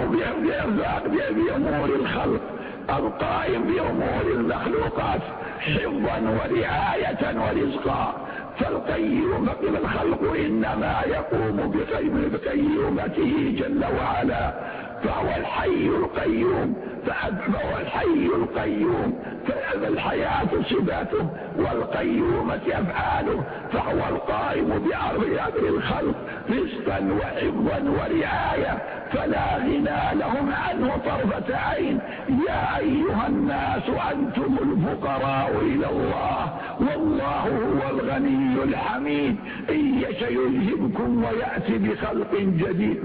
بأمور الخلق، القائم بأمور المخلوقات حفظا ورعاية ورزقا. فالقيوم بقي الخلق إنما يقوم بقيومته جل وعلا، فهو الحي القيوم، فهو الحي القيوم فالحياة صفاته والقيومة أفعاله، فهو القائم بأمر الخلق رزقا وحفظا ورعاية فلا غنى لهم عنه طرفة عين. يا أيها الناس أنتم الفقراء إلى الله والله هو الغني الحميد إن يشأ يذهبكم ويأتي بخلق جديد.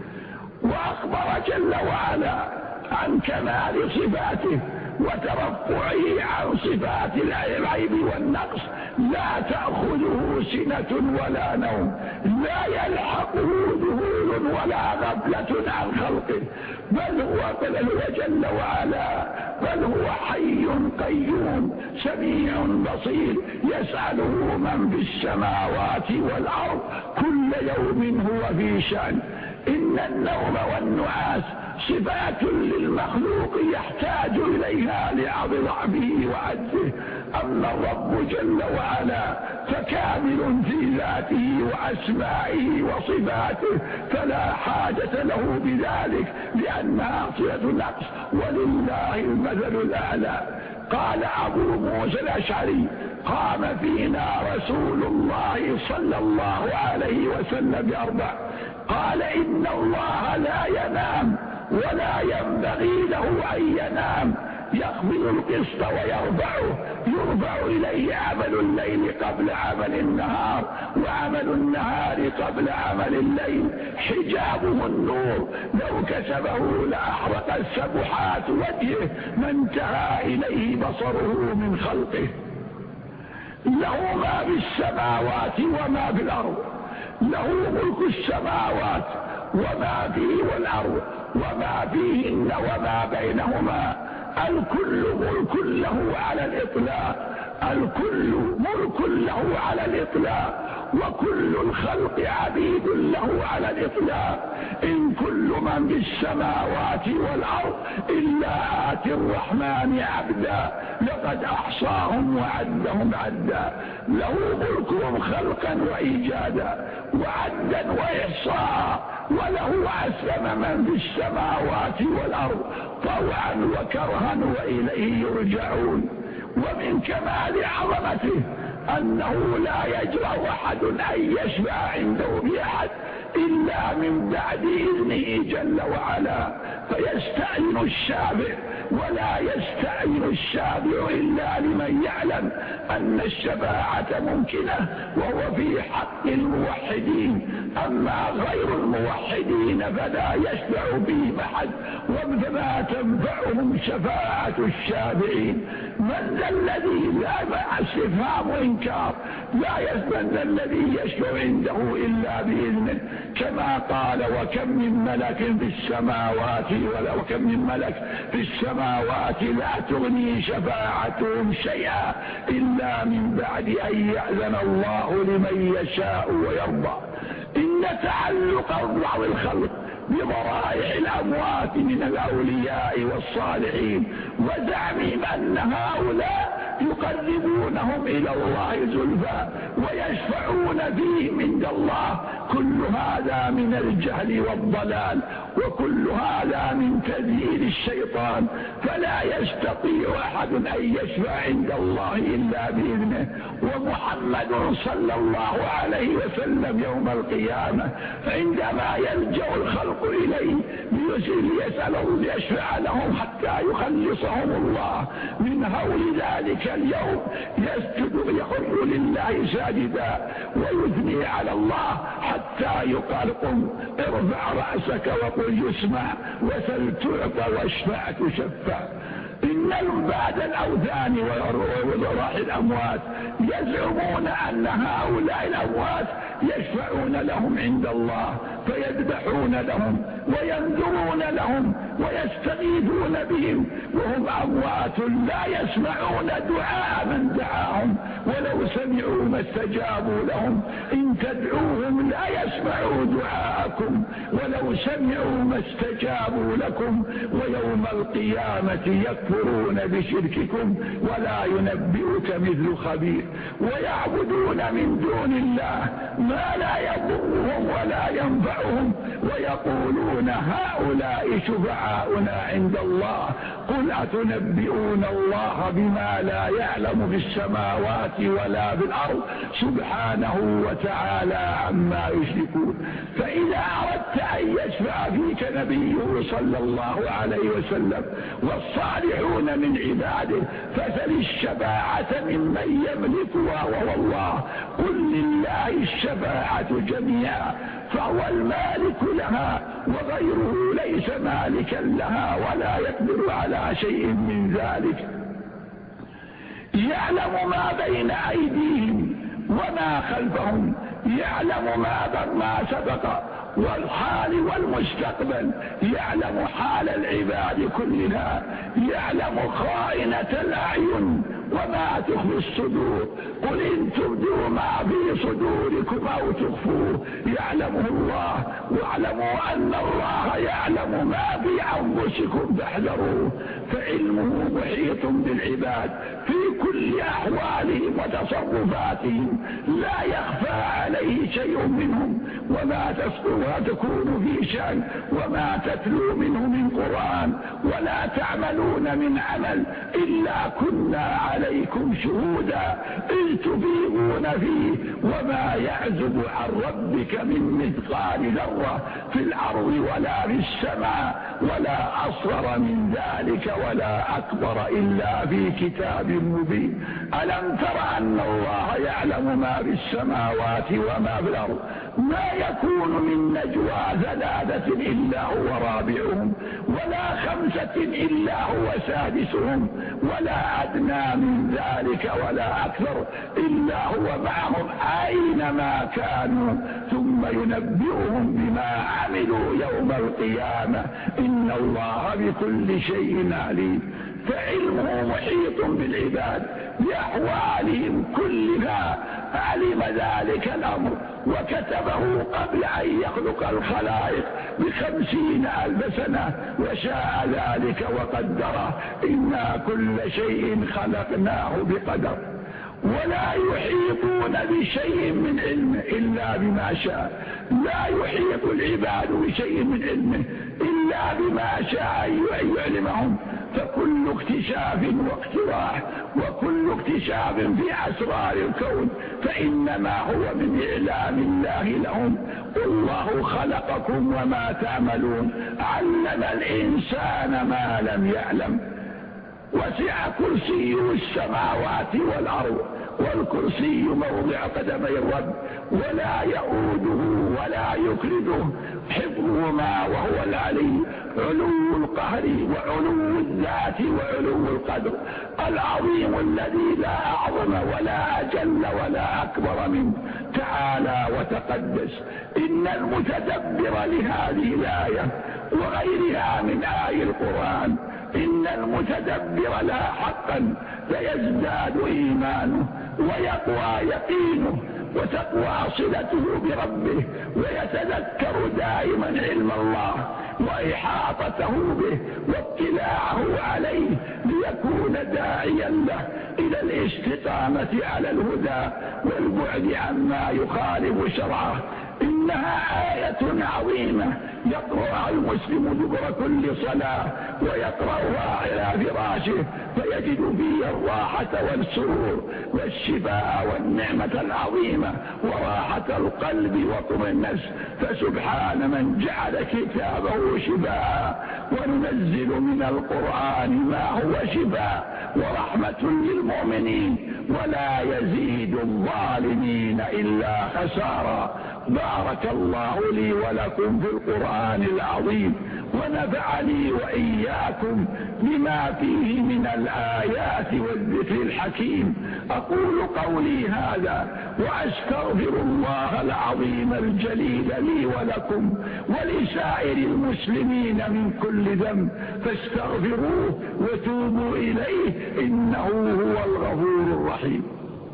وأخبر جل وعلا عن كمال صفاته وترفعه عن صفات العيب والنقص. لا تأخذه سنة ولا نوم، لا يلحقه ذهول ولا غفلة عن خلقه، بل هو, بل هو جل وعلا بل هو حي قيوم سميع بصير يسأله من في السماوات والأرض كل يوم هو في شأن. إن النوم والنعاس صفات للمخلوق يحتاج إليها لعظم ضعفه وعجزه، أما الرب جل وعلا فكامل في ذاته وأسمائه وصفاته فلا حاجة له بذلك لأنها صفة نقص ولله المثل الأعلى. قال أبو موسى الأشعري قام فينا رسول الله صلى الله عليه وسلم بأربع، قال إن الله لا ينام ولا ينبغي له أن ينام، يخفض القسط ويرفعه، يرفع إليه عمل الليل قبل عمل النهار وعمل النهار قبل عمل الليل، حجابه النور لو كسبه لأحرق السبحات وجهه ما انتهى إليه بصره من خلقه. له ما في السماوات وما في الأرض، له ملك السماوات وما فيه والأرض وما فيهن وما بينهما، الكل ملك له على الإطلاق، الكل ملك له على الإطلاق، وكل الخلق عبيد له على الإطلاق. إن كل من في السماوات والأرض إلا آتي الرحمن عبدا لقد أحصاهم وعدهم عدا. له ملكهم خلقا وإيجادا وعدا وإحصاء، وله أسلم من في السماوات والأرض طوعا وكرها وإليه يرجعون. ومن كمال عظمته أنه لا يجرؤ أحد أن يشفع عنده بأحد إلا من بعد إذنه جل وعلا، فيستأذن الشافع ولا يستأذن الشافع إلا لمن يعلم أن الشفاعة ممكنة وهو في حق الموحدين، أما غير الموحدين فلا يشفع بهم أحد وما تنفعهم شفاعة الشافعين. من ذا الذي لا استفهام إنكار لا يزمن الذي يشفع عنده إلا بإذنه، كما قال وكم من ملك في السماوات ولا وكم من ملك في السماوات لا تغني شفاعتهم شيئا إلا من بعد أن يأذن الله لمن يشاء ويرضى. إن تعلق بعض الخلق بضرائح الأموات من الأولياء والصالحين وزعمهم أن هؤلاء يقربونهم إلى الله زلفى ويشفعون فيهم عند الله، كل هذا من الجهل والضلال، وكل هذا من تذييل الشيطان، فلا يستطيع أحد أن يشفع عند الله إلا بإذنه. ومحمد صلى الله عليه وسلم يوم القيامة عندما يلجأ الخلق إليه ليسأله ليشفع لهم حتى يخلصهم الله من هول ذلك اليوم، يسجد ويخر لله ساجدا ويثني على الله حتى حتى يقال قم ارفع رأسك وقل يسمع وسل تعطى واشفع تشفع. إن بعد الأوثان وراح الأموات يزعمون أن هؤلاء الأموات يشفعون لهم عند الله، فيذبحون لهم وينذرون لهم ويستغيثون بهم وهم أموات لا يسمعون دعاء من دعاهم، ولو سمعوا ما استجابوا لهم. إن تدعوهم لا يسمعوا دعاءكم ولو سمعوا ما استجابوا لكم، ويوم القيامة يكفرون بشرككم ولا ينبئك مثل خبير. ويعبدون من دون الله ما لا يضرهم ولا ينفعهم ويقولون هؤلاء شفعاؤنا عند الله. قل أتنبئون الله بما لا يعلم في السماوات ولا في الأرض سبحانه وتعالى عما يشركون. فإذا أردت أن يشفع فيك نبيه صلى الله عليه وسلم والصالحون من عباده فسل الشفاعة ممن يملكها وهو الله. قل لله الشفاعة جميعا فهو المالك لها وغيره ليس مالكا لها ولا يقدر على شيء من ذلك. يعلم ما بين أيديهم وما خلفهم، يعلم ما سبق والحال والمستقبل، يعلم حال العباد كلها، يعلم خائنة الأعين وما تخفي الصدور. قل إن تبدوا ما في صدوركم أو تخفوه يعلمه الله، واعلموا أن الله يعلم ما في أنفسكم فاحذروه. فعلمه محيط بالعباد في كل أحوالهم وتصرفاتهم، لا يخفى عليه شيء منهم. وما تكون في شأن وما تتلو منه من قرآن ولا تعملون من عمل إلا كنا عليكم شهودا إذ تفيضون فيه وما يعزب عن ربك من مثقال ذرة في الأرض ولا في السماء ولا أصغر من ذلك ولا أكبر إلا في كتاب مبين. ألم تر أن الله يعلم ما في السماوات وما في الأرض؟ ما يكون من نجوى ثلاثة إلا هو رابعهم ولا خمسة إلا هو سادسهم ولا أدنى من ذلك ولا أكثر إلا هو معهم أينما كانوا ثم ينبئهم بما عملوا يوم القيامة إن الله بكل شيء عليم. فعلمه محيط بالعباد بأحوالهم كلها، علم ذلك الأمر وكتبه قبل أن يخلق الخلائق بخمسين ألف سنة وشاء ذلك وقدره. إنا كل شيء خلقناه بقدر. ولا يحيطون بشيء من علمه إلا بما شاء. لا يحيط العباد بشيء من علمه إلا بما شاء أن يعلمهم. فكل اكتشاف واقتراح وكل اكتشاف في أسرار الكون فإنما هو من إعلام الله لهم. والله خلقكم وما تعملون، علم الإنسان ما لم يعلم. وسع كرسيه السماوات والأرض والكرسي موضع قدمي الرب ولا يؤوده ولا يكرده حفظهما وهو العلي. علو القهر وعلو الذات وعلو القدر العظيم الذي لا أعظم ولا أجل ولا أكبر منه تعالى وتقدس. إن المتدبر لهذه الآية وغيرها من آي القرآن إن المتدبر لا حقا فيزداد إيمانه ويقوى يقينه وتقوى صلته بربه ويتذكر دائما علم الله وإحاطته به واطلاعه عليه ليكون داعيا له إلى الاستقامة على الهدى والبعد عما يخالف شرعه. إنها آية عظيمة يقرأها المسلم دبر كل صلاة ويقرأها على فراشه فيجد فيها الراحة والسرور والشفاء والنعمة العظيمة وراحة القلب وطمئن النفس. فسبحان من جعل كتابه شفاء. وننزل من القرآن ما هو شفاء ورحمة للمؤمنين ولا يزيد الظالمين إلا خسارا. بارك الله لي ولكم في القرآن العظيم، ونفعني وإياكم بما فيه من الآيات والذكر الحكيم. أقول قولي هذا وأستغفر الله العظيم الجليل لي ولكم ولسائر المسلمين من كل ذنب، فاستغفروه وتوبوا إليه إنه هو الغفور الرحيم.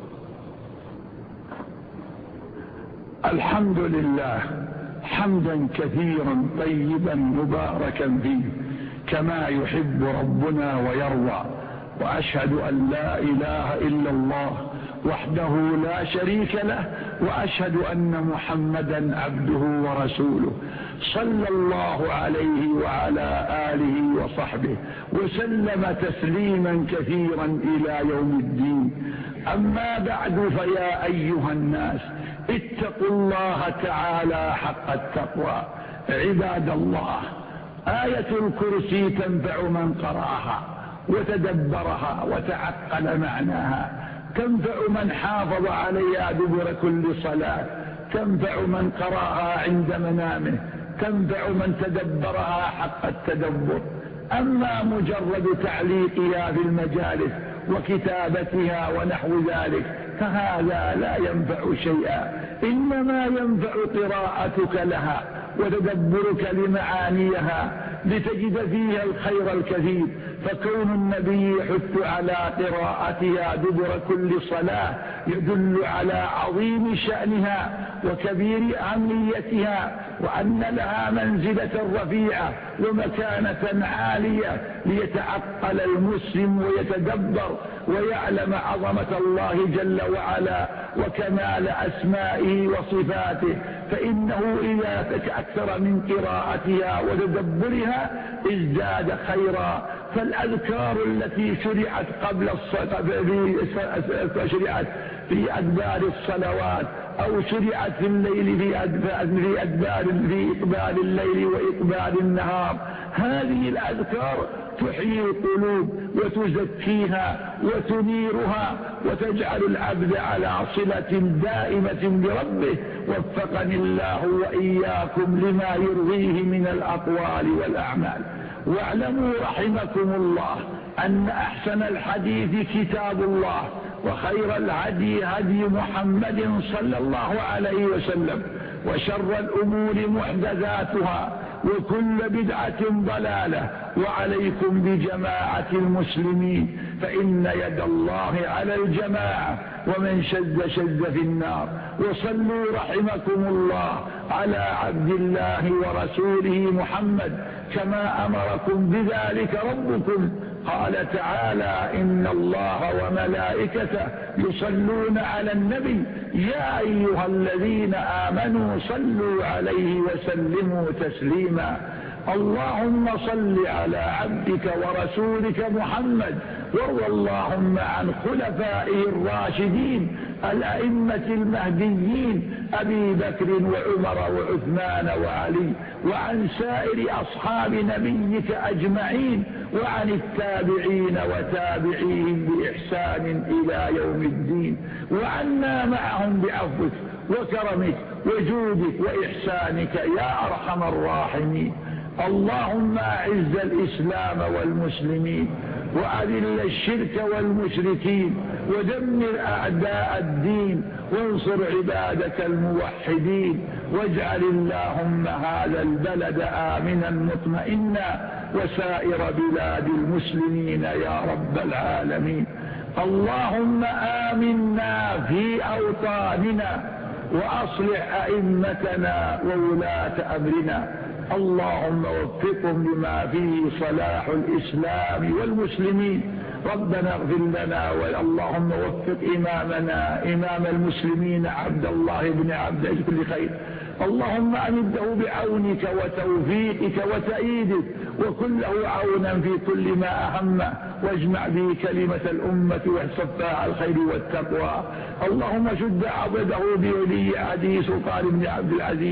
الحمد لله حمدا كثيرا طيبا مباركا فيه كما يحب ربنا ويرضى، وأشهد أن لا إله إلا الله وحده لا شريك له، وأشهد أن محمدا عبده ورسوله، صلى الله عليه وعلى آله وصحبه وسلم تسليما كثيرا إلى يوم الدين. أما بعد، فيا أيها الناس اتقوا الله تعالى حق التقوى. عباد الله، آية الكرسي تنفع من قرأها وتدبرها وتعقل معناها، تنفع من حافظ عليها دبر كل صلاة، تنفع من قرأها عند منامه، تنفع من تدبرها حق التدبر. أما مجرد تعليقها في المجالس وكتابتها ونحو ذلك فهذا لا ينفع شيئا، إنما ينفع قراءتك لها وتدبرك لمعانيها لتجد فيها الخير الكثير. فكون النبي يحث على قراءتها دبر كل صلاة يدل على عظيم شأنها وكبير أهميتها، وأن لها منزلة رفيعة ومكانة عالية، ليتعقل المسلم ويتدبر ويعلم عظمة الله جل وعلا وكمال أسمائه وصفاته. فإنه إذا تكثر من قراءتها وتدبرها ازداد خيرا. فالأذكار التي شرعت قبل الصلاة شرعت في أدبار الصلوات أو شرعت في الليل في أدبار في إقبال الليل وإقبال النهار، هذه الأذكار تحيي القلوب وتزكيها وتنيرها وتجعل العبد على صلة دائمة بربه. وفقني الله وإياكم لما يرضيه من الأقوال والأعمال. واعلموا رحمكم الله أن أحسن الحديث كتاب الله، وخير الهدي هدي محمد صلى الله عليه وسلم، وشر الأمور محدثاتها، وكل بدعة ضلالة. وعليكم بجماعة المسلمين، فإن يد الله على الجماعة، ومن شذ شذ في النار. وصلوا رحمكم الله على عبد الله ورسوله محمد كما أمركم بذلك ربكم. قال تعالى: إن الله وملائكته يصلون على النبي يا أيها الذين آمنوا صلوا عليه وسلموا تسليما. اللهم صل على عبدك ورسولك محمد، وارض اللهم عن خلفائه الراشدين الأئمة المهديين أبي بكر وعمر وعثمان وعلي، وعن سائر أصحاب نبيك أجمعين، وعن التابعين وتابعيهم بإحسان إلى يوم الدين، وعنا معهم بعفوك وكرمك وجودك وإحسانك يا أرحم الراحمين. اللهم أعز الإسلام والمسلمين، وأذل الشرك والمشركين، ودمر أعداء الدين، وانصر عبادك الموحدين. واجعل اللهم هذا البلد آمنا مطمئنا، وسائر بلاد المسلمين يا رب العالمين. اللهم آمنا في أوطاننا، وأصلح أئمتنا وولاة أمرنا. اللهم وفقهم لما فيه صلاح الإسلام والمسلمين. ربنا اغفر لنا، واللهم وفق إمامنا إمام المسلمين عبد الله بن عبد كل خير. اللهم أمده بعونك وتوفيقك وتأييدك، وكله عونا في كل ما أهمه، واجمع به كلمة الأمة واحصفها على الخير والتقوى. اللهم شد عضده بولي عهده سلطان بن عبد العزيز،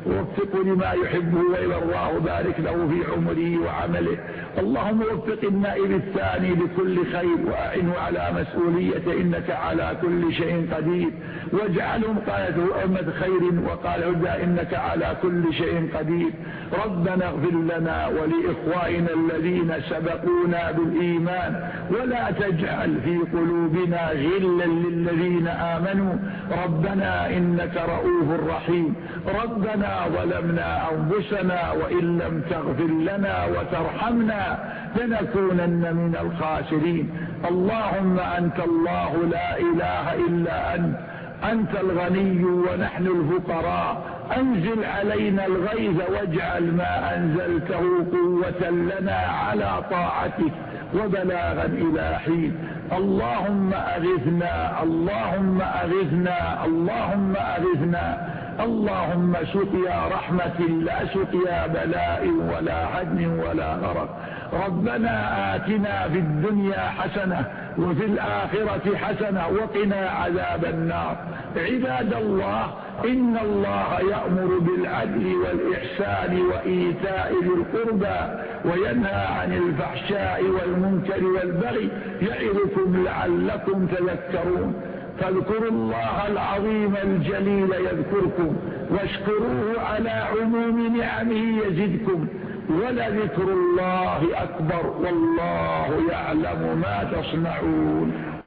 ووفقه لما يحبه ويرضاه، بارك له في عمره وعمله. اللهم وفق النائب الثاني لكل خير وأعنه على مسؤوليته، إنك على كل شيء قدير، واجعلهم قادة أمة خير وقال هدى، إنك على كل شيء قدير. ربنا اغفر لنا ولإخوائنا الذين سبقونا بالإيمان، ولا تجعل في قلوبنا غلا للذين آمنوا، ربنا إنك رؤوف رحيم. ربنا ظلمنا أنفسنا وإن لم تغفر لنا وترحمنا لنكونن من الخاسرين. اللهم أنت الله لا إله إلا أنت، أنت الغني ونحن الفقراء، أنزل علينا الغيث واجعل ما أنزلته قوة لنا على طاعتك وبلاغا إلى حين. اللهم أغثنا اللهم أغثنا اللهم أغثنا اللهم سقيا رحمة لا سقيا بلاء ولا هدم ولا غرق. ربنا آتنا في الدنيا حسنة وفي الآخرة حسنة وقنا عذاب النار. عباد الله، إن الله يأمر بالعدل والإحسان وإيتاء ذي القربى وينهى عن الفحشاء والمنكر والبغي، يعظكم لعلكم تذكرون. فاذكروا الله العظيم الجليل يذكركم، واشكروه على عموم نعمه يزدكم، ولذكر الله أكبر والله يعلم ما تصنعون.